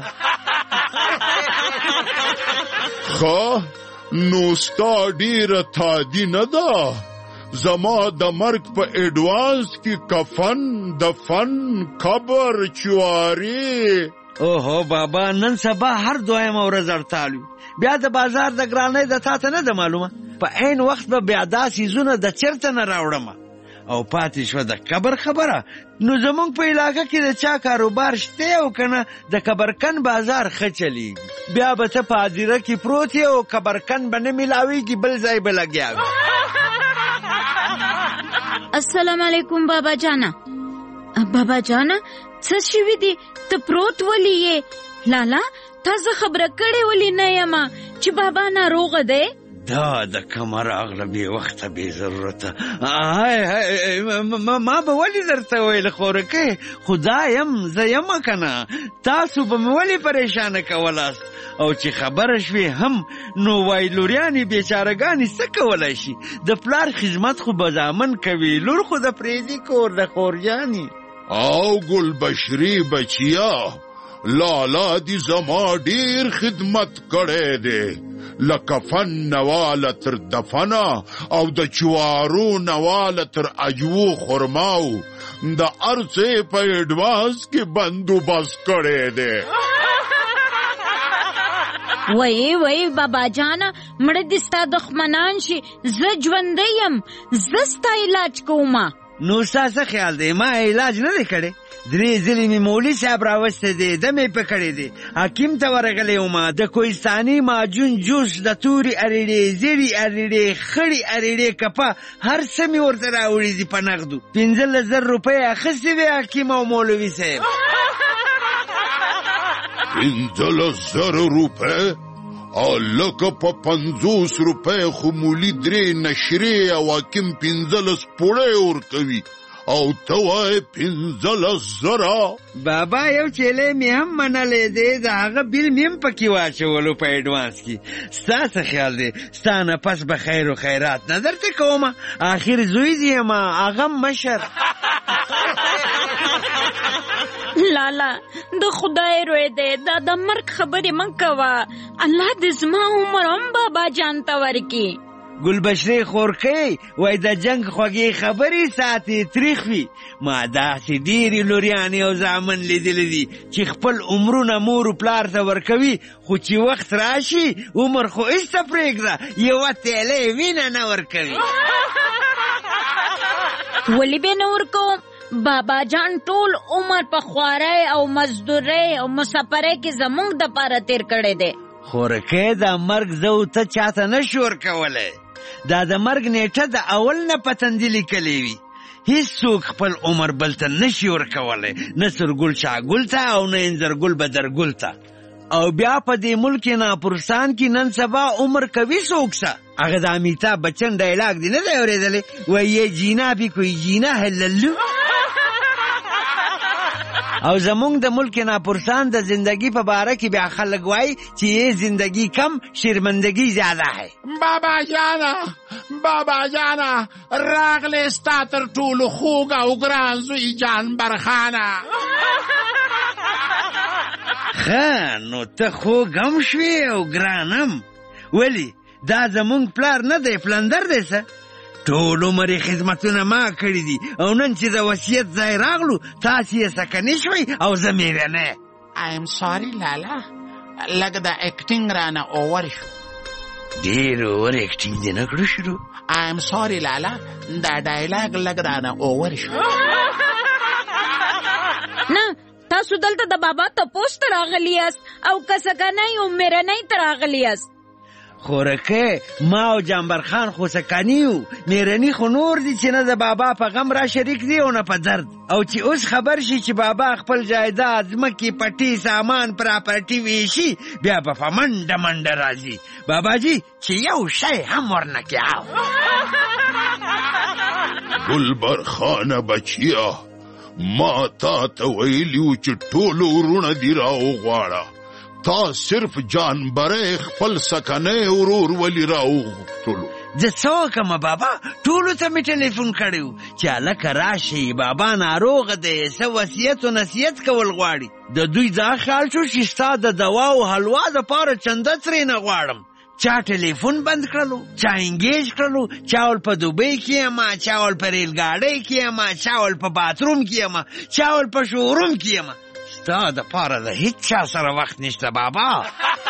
نو ستا ډیره تادي نه ده؟ زما د مرګ په اډوانس کې کفن، دفن، قبر، چوارې. اوهو بابا، نن سبا هر دویمه ورځ هړتال وي، بیا د بازار د ګرانۍ د تا ته نه ده معلومه، په عین وخت به بیا دا څیزونه د چېرته نه راوړمه. او پاتې شوه د قبر خبره. نو زمونږ په علاقه کې د چا کاروبار شته او کنه د قبرکن بازار ښه چلیږي، بیا به ته په هدیره کې پروت یې او قبرکن به نه میلاویږي، بل ځای به لګیا وي. السلام علیکم بابا جانا. بابا جانا څه شوي دي؟ ته پروت ولې یې؟ لالا تا زه خبره کړې ولې نه یمه چې بابا ناروغه دی؟ دا د کومه راغله بې وخته بې ضرورته؟ ما به ولې درته ویل خورکۍ، خو دا یم زه یمه که نه، تاسو به مې ولې پریشانه کولاست؟ او چې خبره شوې هم نو وایلوریانې بیچارهګانې څه کولی شي؟ د پلار خدمت خو به زامن کوي، لور خو د پریدي کور د خورجانې. او ګلبشري بچیا، لالا دی زما ډیر خدمت کړی دی، لکه فن نواله تر دفنه او د چوارو نواله تر اجوو خرماو، د ارڅه په اډوانس کې بندوبست کړی دی. وای بابا جانا، مړه دې ستا دښمنان شي، زه ژوندی یم، زه ستا علاج کومه. نو ستا څه خیال دی ما علاج نه دی کړی؟ 3 ځلې مې مولوي صاحب راوستی دی، دم یې په کړی دی، حکیم ته ورغلی ومه، د کوهستاني ماجون جوس، د تورې اریړې، زیړې اریړې، خړې اریړې، کپه، هر څه مې ورته راوړي دي په نغدو. 15,000 روپۍ اخیستې وې حکیم او مولوي صاحب. 15,000 روپۍ؟ لکه په 50 روپۍ خو مولي 3 نشرې او حکیم 15 پوړۍ ورکوي، او ته وایې 15,000؟ بابا یو چیلې مې هم منلی دی، د هغه بیل مې هم پکې واچولو په اډوانس کې. ستا څه خیال دی؟ ستا نه پس به خیر و خیرات نه درته کومه، آخر زوی دې یم، هغه مشر. لالا د خدای روی دی، دا د مرګ خبرې مه کوه، الله دې زما عمر هم بابا جان ته ورکړي. ګلبشرې خورکۍ وای د جنگ خوږې خبرې ساتي تریخ وي، ما داسې ډېرې لوریانې او زامن لیدلی دي چې خپل عمرونه مور و پلار ته ورکوي، خو چې وخت راشي عمر خو ایسته پرېږده، یوه تیلی وینه نه ورکوي. ولې به نه ورکوم؟ بابا جان ټول عمر په خوارۍ او مزدورۍ او مسافرۍ کې زمونږ دپاره تیر کړی دی. خورکۍ دا مرګ زه او ته چاته نه شو ورکولی، دا د مرګ نیټه د اول نه په تندي لیکلې وي، هیڅوک خپل عمر بل ته نشي ورکولی، نه سرګل شاګل ته او نه انځرګل بدرګل ته. او بیا په دې ملک ناپرسان کې نن سبا عمر کوي څوک څه؟ هغه د امیتاب بچن ډایلاګ دی نه دی اورېدلی؟ وایي جینا بھی کوئی جینا ہے للو. او زمونږ د ملک ناپرسان د زندگی په باره کې بیا خلک وایي چې یې زندگی کم شرمندگی زیاده ہے. بابا جانا راغلی ستا تر ټولو خوږ او ګران زوی جانبر خانه. ښه نو ته خوږ هم شوې او ګران هم. ولی دا زمونږ پلار نه دی پلندر دی څه؟ ټول عمر یې خدمتونه ما کړي دي او نن چې د وصیت ځای راغلو تاسې یې سکنې شوئ او زه میرنی. ایم ساري لالا لږ د اکټینګ رانه اوور شو. ډېر اوور اکټینګ دې نه کړو شروع. ایم ساري لالا دا ډایلاګ لږ رانه اوور شو. نه تاسو دلته د بابا تپوس ته راغلی یاست او که سکنۍ او میرنۍ ته راغلی یاست. خورکه ما او جانبر خان خو سکانی و، میرنی خو نور دی چې نه د بابا په غم را شریک دی او نه په درد. او چې اوس خبر شي چې بابا خپل جایداد ځمکې پټي سامان پراپرټي ویشي بیا به په منډه منډه راځي بابا جی چې یو شی هم ورنه کیاو. ګلبر خانه بچیا ما تا ته ویلیو چې ټولو ورونه دي راوغواړه. تا صرف جانبره خپل سکنه ورور ولی راوغتلو. زه څه وکړم بابا ټولو ته مې ټلیفون کړی و چې هلکه راشئ بابا ناروغه دی څه وصیت و نصیحت کول غواړي. د دوی دا خیال شو چې ستا د دوا او حلوا دپاره چنده ترېنه غواړم. چا ټلیفون بند کړلو، چا انګیج کړلو، چا ول په دوبۍ کې یمه، چا ول په ریل ګاډۍ کې یمه، چا ول په باتروم کې یمه، چا ول په شوروم کې یمه. ستا دپاره د هیڅ چا سره وخت نشته بابا.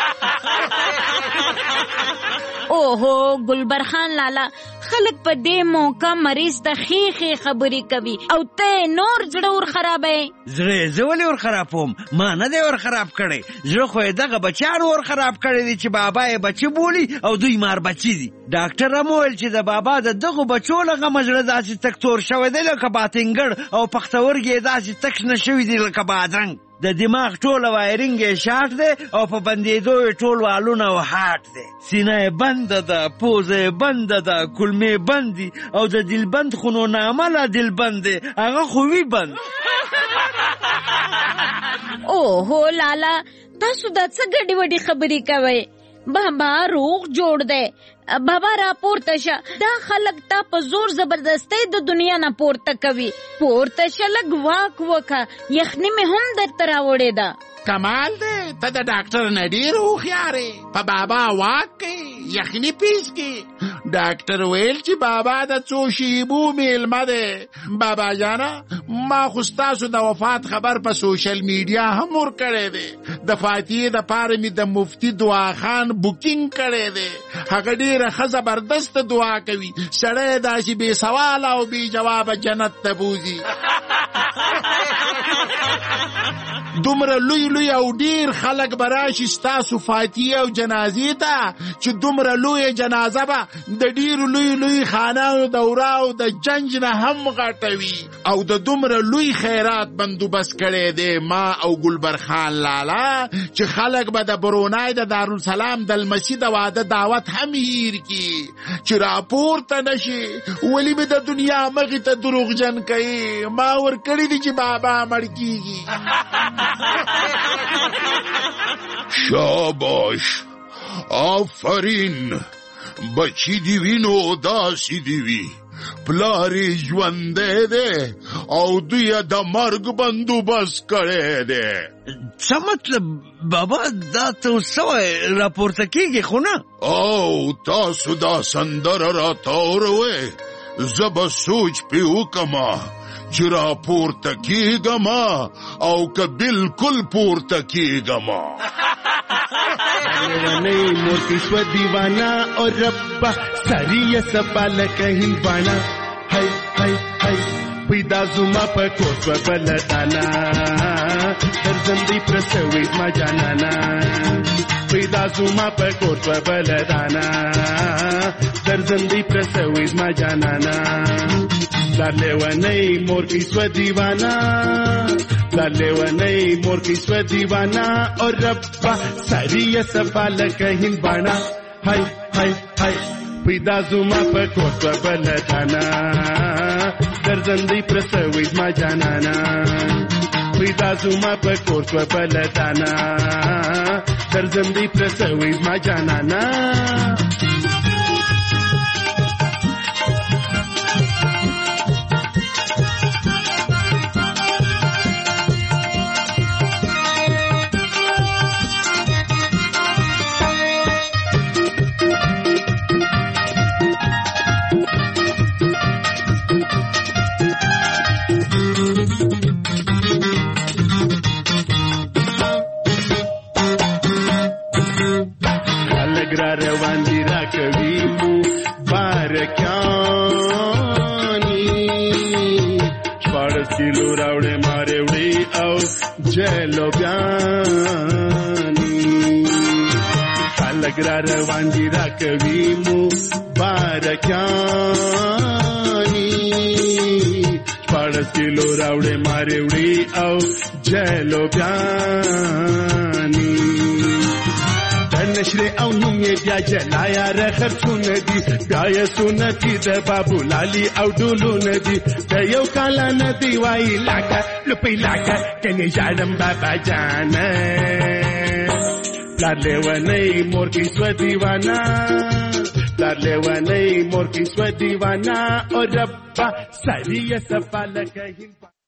اوهو ګلبر خان لالا خلک په دې موقع مریض ته ښې خبرې کوي او ته نور زړه ور خرابوې. زړه یې زه ولې ور خرابوم؟ ما نه دی ور خراب کړی. زړه خو یې دغه بچیانو ور خراب کړی دی چې بابا یې بچي بولي او دوی مار بچي دي. ډاکټر هم وویل چې د بابا د دغو بچو له غمه زړه داسې تک تور شوی دی لکه باتنګړ او پښتورګې یې داسې تک شنه شوي دي لکه بادرنګ. د دماغ ټوله وایرنګ یې شاټ دی او په بندېدو یې ټول والونه او هاټ دی. سینه یې بنده ده، پوزه یې بنده ده، کلمې بند دي او د دلبند خو نو نامله دلبند دی هغه خو وي بند. اوهو لالا تاسو دا څه ګډې وډې خبرې کوئ؟ بابا روغ جوړ دی. بابا را پورته شه. دا خلک تا په زور زبردستی د دنیا نه پورته کوي. پورته شه لږ واک وکه یخني مې هم درته راوړې ده. کمال دی ته د ډاکټر نه ډېر هوښیار یې. په بابا واک کوي یخني پیس کی. ډاکټر ویل چې بابا د څو شیبو میلمه دی. بابا جانا ما خو ستاسو د وفات خبر په سوشل میډیا هم ورکړی دی. د فاتحې دپاره مې د مفتي دعا خان بوکینګ کړی دی. هغه ډېره ښه زبردست دعا کوي. سړی داسې بې سواله او بې جوابه جنت ته بوځي. دومره لوی او ډیر خلک به راشي ستاسو فاتحې او جنازې ته چې دومره لویه جنازه به د ډیرو لوی خانانو دوره او د جنج نه هم غټه وي. او د دومره لوی خیرات بندوبست کړی دی ما او ګلبر خان لالا چې خلک به د برونای د دارالسلام د لمسي د واده دعوت هم هیر کی چې راپورته نشي. ولی به د دنیا مخې ته دروغجن کوي. ما ورکړي دي چې بابا مړ کیږي. شاباش آفرین بچی دی وی نو داسی دی وی. پلاری ژوندی دی او دوی د مرګ بندوبست کړی دی. څه مطلب بابا دا ته اوس څه راپورته کېږي خو نه؟ او تاسو دا سندره راته اوروئ زه به سوچ پې وکړم چې راپورته کېږم او که بلکل پورته کېږم. لیونی موتی سو دیوانا اور ربا ساری سپال کہیں بانا. ہائی ہائی ہائی پیدا زما په کوڅه بلدانا در زندې پرسوي ما جانانا. پیدا زما په کوڅه بلدانا در زندې پرسوي ما جانانا. دا لیونی مور کی سو دیوانا دا لیونی مور کی سو دیوانا اور ربا ساری سفال کہیں بانا. ہائی ہائی ہائی پیدا زما په کوڅه بلدانا در زندې پرسوي ما جانانا. پیدا زما په کور شوه بله دانه درځم دی پرسوي زما جانانه روان دي را کوي مو بارکانی شپاړس کیلو راوړې مارې وړې او جلو بیانی خلک را روان دي را کوي مو بارکانی شپاړس کیلو راوړې مارې وړې او جلو بیانی نشره او نوم یې بیا جلایا رخصونه دي بیا یې سنتي د بابو لالي او ډولونه دي د یو کال نه دی وای لاکه لپی لاکه کني ژړم بابا جان پلار لیونی مور کې سو دیوانا پلار لیونی مور کې سو دیوانا او ربا سړی سفال کوي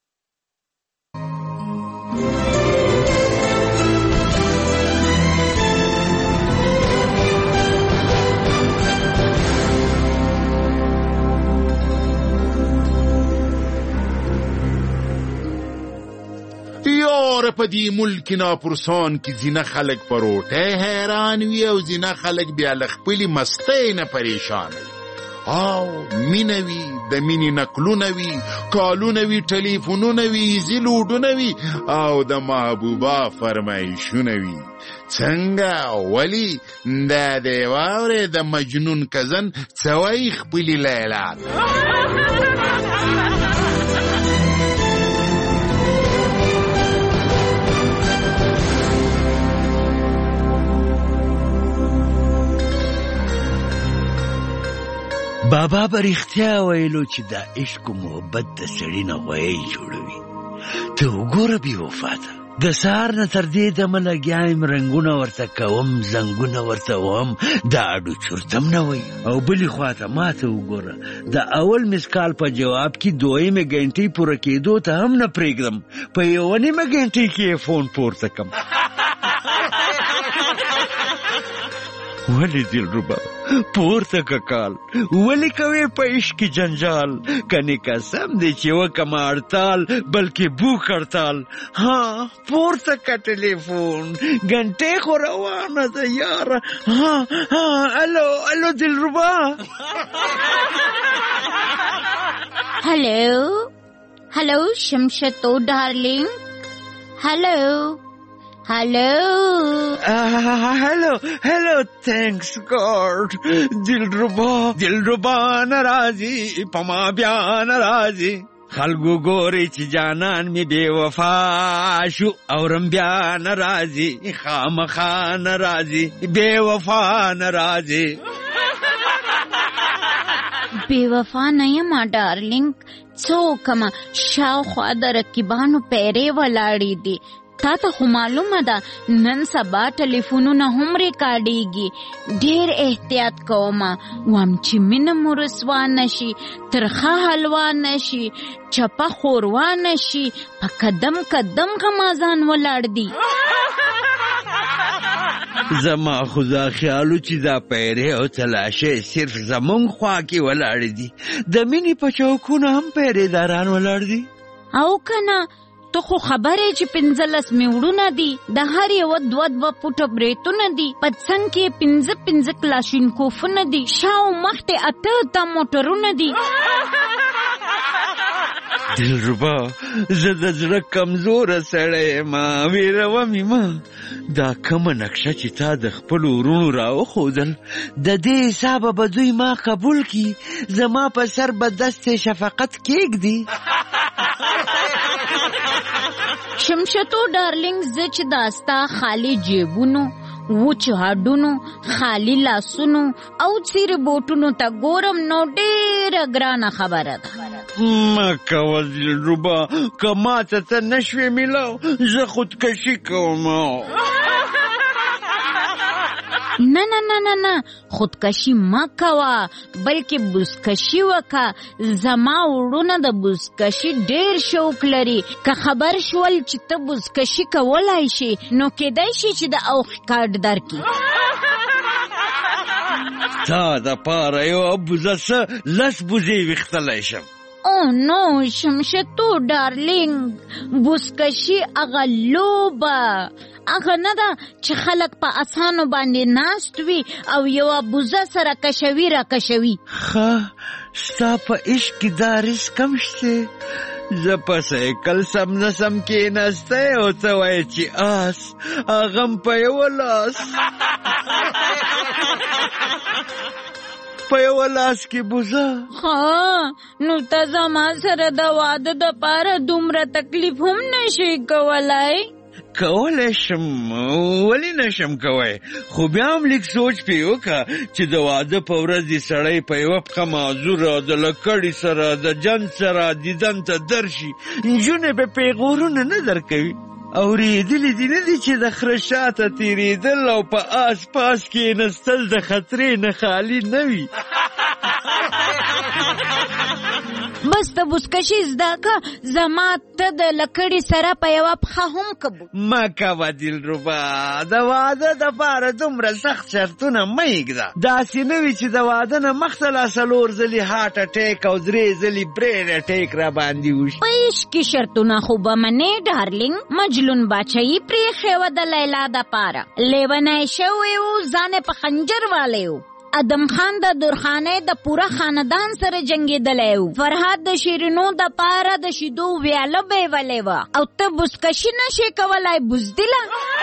یاره په دې ملک ناپرسان کې ځینه خلک پروټه حیران وي او ځینه خلک بیا له خپلې مستۍ نه پریشان وي او مینه وي د مینې نقلونه وي کالونه وي ټلیفونونه وي زیلوډونه وي او د محبوبه فرمایشونه وي څنګه ولې دا دی واورې د مجنون کزن څه وایي خپلې لیلا بابا برختیا ویلو چې دا عشق او محبت د سړی نه غوی جوړوي ته وګوره بې وفاته د سهار نه تر دې دمه لګیا یم رنګونه ورته کوم زنګونه ورته وهم د اډو چورتم نه وایي او بلې خواته ما ته وګوره د اول مسکال په جواب کې دویمې ګنټې پوره کېدو ته هم نه پرېږدم په یوه نیمه ګنټې کې یې فون پورته کړم ولی دلربا پورته ککال ولی کوي په عشق کې جنجال کني قسم دی چې وکم هړتال بلکې بوک هړتال ها پورته کا ټلیفون غنټه خو روانه ده یار ها الو دلربا هلو شمشتو ډارلینګ Hello, thanks God. Dilruba narazi, pama bya narazi. خلقو گوری چی جانان می بے وفا شو اورم بیا نرازی خامخا نرازی بے وفا نرازی بے وفا نیم ډارلینګ څوکما شاوخوا د رقیبانو پیرې ولاړې دي تا ته خو معلومه ده نن سبا ټلیفونونه هم ریکارډیږي ډېر احتیاط کومه وام چې مینه مو رسوا نشي ترخه حلوا نشي چپه خوروا نشي په قدم غمازان ولاړ دي زما خدا خیالو چې دا پیرې او تلاشه صرف زمونږ خوا کې ولاړ دي د مینې په چوکونه هم پیرېداران ولاړ دي او کنه تو خو خبره چې 15 میوړونه دي د هر یو 2 پټه بریتونه دي په څنګ کې 15 کلاشینکوفونه دي شاو مخته اته تا موټرونه دي دلربا زه د زړه کمزوره سړی ما ویروه مې ما دا کومه نقشه چې تا د خپلو وروڼو راوښودل د دې حسابه به دوی ما قبول کي زما په سر به دست شفقت کېږدي شمشتو ډارلینګ زه چې داستا خالی جیبونو وچ هډونو خالی لاسونو او چیر بوټونو ته ګورم نو ډېر ډېره ګرانه خبره ده. ما کوه دلربا، که ماته ته نشوې میلاو زه خودکشي کوم. نه نه نه نه نه، خودکشي مه کوه بلکې بوزکشي وکه. زما وروڼه د بوزکشي ډېر شوق لري. که خبر شول چې ته بوزکشي کولای شي نو کیدای شي چې د اوښ کارت درکړي. تا دپاره یوه بوزه څه 10 بوزې ویښتلی شم. او نو شمشتو ډارلینګ، بوزکشي هغه لوبه هغه نه ده چې خلک په اسانو باندې ناست وي او یوه بوزه سره کشوي را کشوي. ښه، ستا په عشق کې دا رزق هم شته. زه په سایکل سم نسم کېناستی او ته وایې چې آس هغه هم په یوه لاس په یوه لاس کې بوزه. ښه، نو ته زما سره د واده دپاره دومره تکلیف هم نشي کولای؟ کولی شم، ولی نشم کوی، خو بیا هم لیک سوچ پې وکړه چې د واده په ورځ دې سړی په یوه پښه معذوره د لکړې سره د جنګ سره دیدن ته درشي، نجونې به پیغورونه نه درکوي. اورېدلي دي نه دي چې د خره شاته تېرېدل او په آس پاس کېنستل د خطرې نه خالي نه وي. بس د بوزکشي زده که، زما ته د لکړې سره په یوه پښه هم کبو. مه کوه دلربا، د واده دپاره دومره سخت شرطونه مه ایږده. داسې نه وي چې د واده نه مخته لا 4 ځلې هارټ اټیک او 3 ځلې برین اټیک را باندې وشي. په عشق کې شرطونه خو به منې ډارلینګ. مجنون باچایي پرېښې وه د لیلا دپاره، لیونی شوی و، ځان یې په خنجر والی و. ادم خان د درخانۍ د پوره خاندان سره جنګېدلی و. فرهاد د شیرینو دپاره د شیدو ویاله بیولې وه او ته بوزکشي نشې کولی بوزدله.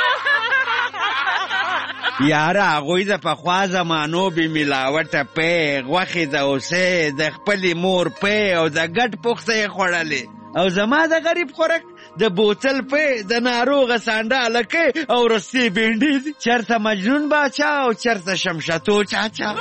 یاره هغوی د پخوا زمانو بې ملاوټه پی، غوښې د اوسۍ، د خپلې مور پی او د ګډ پوخته یې خوړلې، او زما د غریب خوراک د بوتل پی، د ناروغه سانډه هلکۍ او رستې بینډې دي. چرته مجنون باچا او چرته شمشتو چاچا.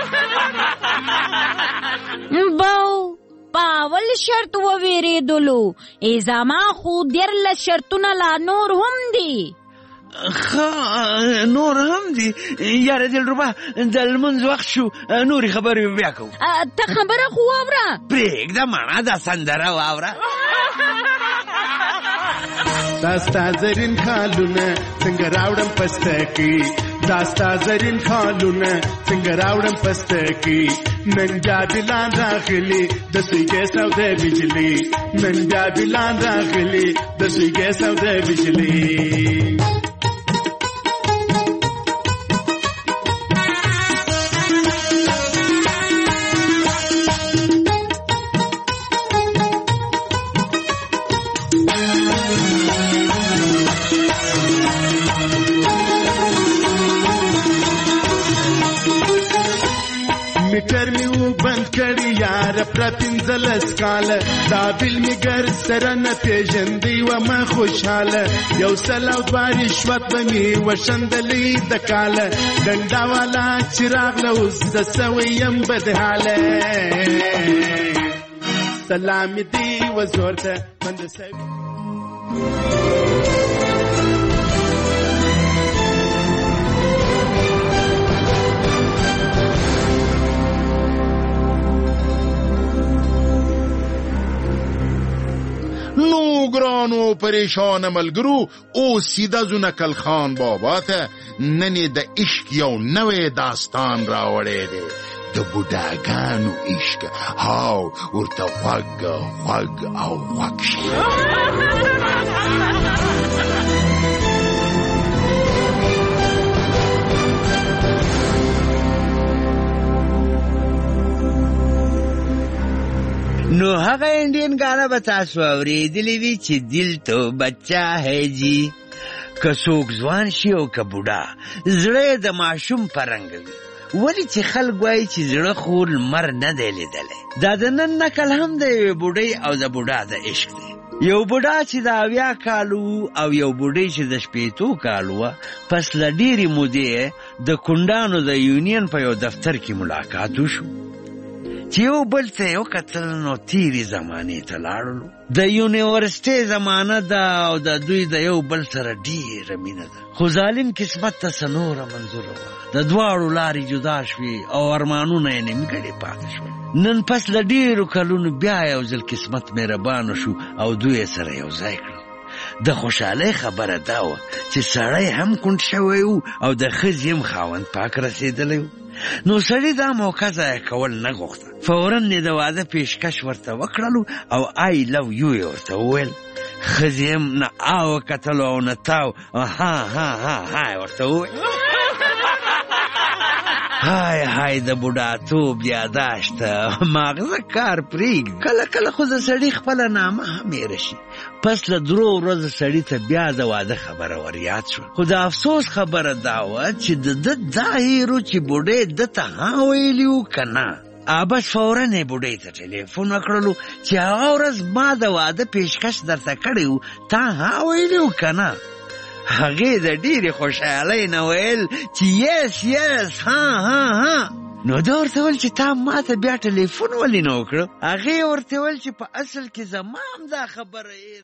باو په اول شرط وویرېدلو، زما خو 13 شرطونه لا نور هم دي. ښه، نور هم دي. یاره دلربا، د لمونځ وخت شو، نورې خبرې بیا کوو. ته خبره خو واوره. پرېږده مانا دا سندره واوره. داستا زرین خالونه څنګه راوړم پستکی، داستا زرین خالونه څنګه راوړم پستکی. نن بیا بلان راغلی د سویګې سوده بجلی، نن بیا بلان راغلی د سویګې سوده بجلی. میټر می و بند کړی یار پر 15 کاله، دا بل می ګر سره نه پیژندې و ما خوشاله. یو سل او دوه رشوت به می وشندلې د کاله، ډنډا والا چراغ له اوس د سویم بدحاله. سلام دی و زور ته بند سوي. نو ګرانو پریشان ملګرو، او سیده ځو نکل خان بابا ته. نن د عشق یو نوی داستان راوړی دی، د بوډاګانو عشق. هاو ورته خوږ خوږ او خوږ شي. نو هغه انډین گانا به تاسو اورېدلی وي چې دل تو بچا ہے جی. که څوک ځوان شي او که بوډا، زړه د ماشوم په رنګ وي. ولی چې خلک وایي چې زړه خو لمر نه دی لیدلی. دا د نن نکل هم د یوې بوډۍ او د بوډا د عشق دی. یو بوډا چې د 80 کالو او یو بوډۍ چې د 80 کالو وه، پس له ډېرې مودې د کونډانو د یونین په یو دفتر کې ملاقات وشو. چې یو بل ته یو کتل نو تیری زمانې ته لاړلو. د یونیورسټۍ زمانه ده او د دوی د یو بل سره ډیره مینه ده، خو ظالم قسمت ته څه نوره منظوره وه. د دواړو لارې جدا شوې او ارمانونه یې نیمګړې پاتې شول. نن پس له ډیرو کلونو بیا یو ځل قسمت مهربانه شو او دوی یې سره یو ځای کړل. د خوشحالۍ خبره دا وه چې سړی هم کونډ شوی و او د ښځې هم خاوند پاک رسېدلی و. نو سړي دا موقع ضایع کول نه غوښته. فوراً یې د واده پیشکش ورته وکړلو او آی لو یو یې ورته وویل. ښځې هم نه آو کتلو او نه تاو ها ها ها ها ورته وویل. های د بوډاتوب یاداشت ماغزه کار پرېږدي. کله کله خو د سړي خپله نامه هم هېره شي. پس له 3 ورځو سړي ته بیا د واده خبره وریاد شوه. خو د افسوس خبره دا وه چې د ده دا هیرو چې بوډۍ ده ته ها ویلي وو که نه. بس فوراً یې بوډۍ ته ټلیفون وکړلو چې هغه ورځ ما د واده پیشکش درته کړی و، تا ها ویلي وو که نه. هغې د ډېرې خوشحالۍ نه ویل چې یس ها ها ها. نو دا ورته ویل چې تا ما ته بیا ټلیفون ولې نه وکړه؟ هغې ورته ویل چې په اصل کې زما هم دا خبره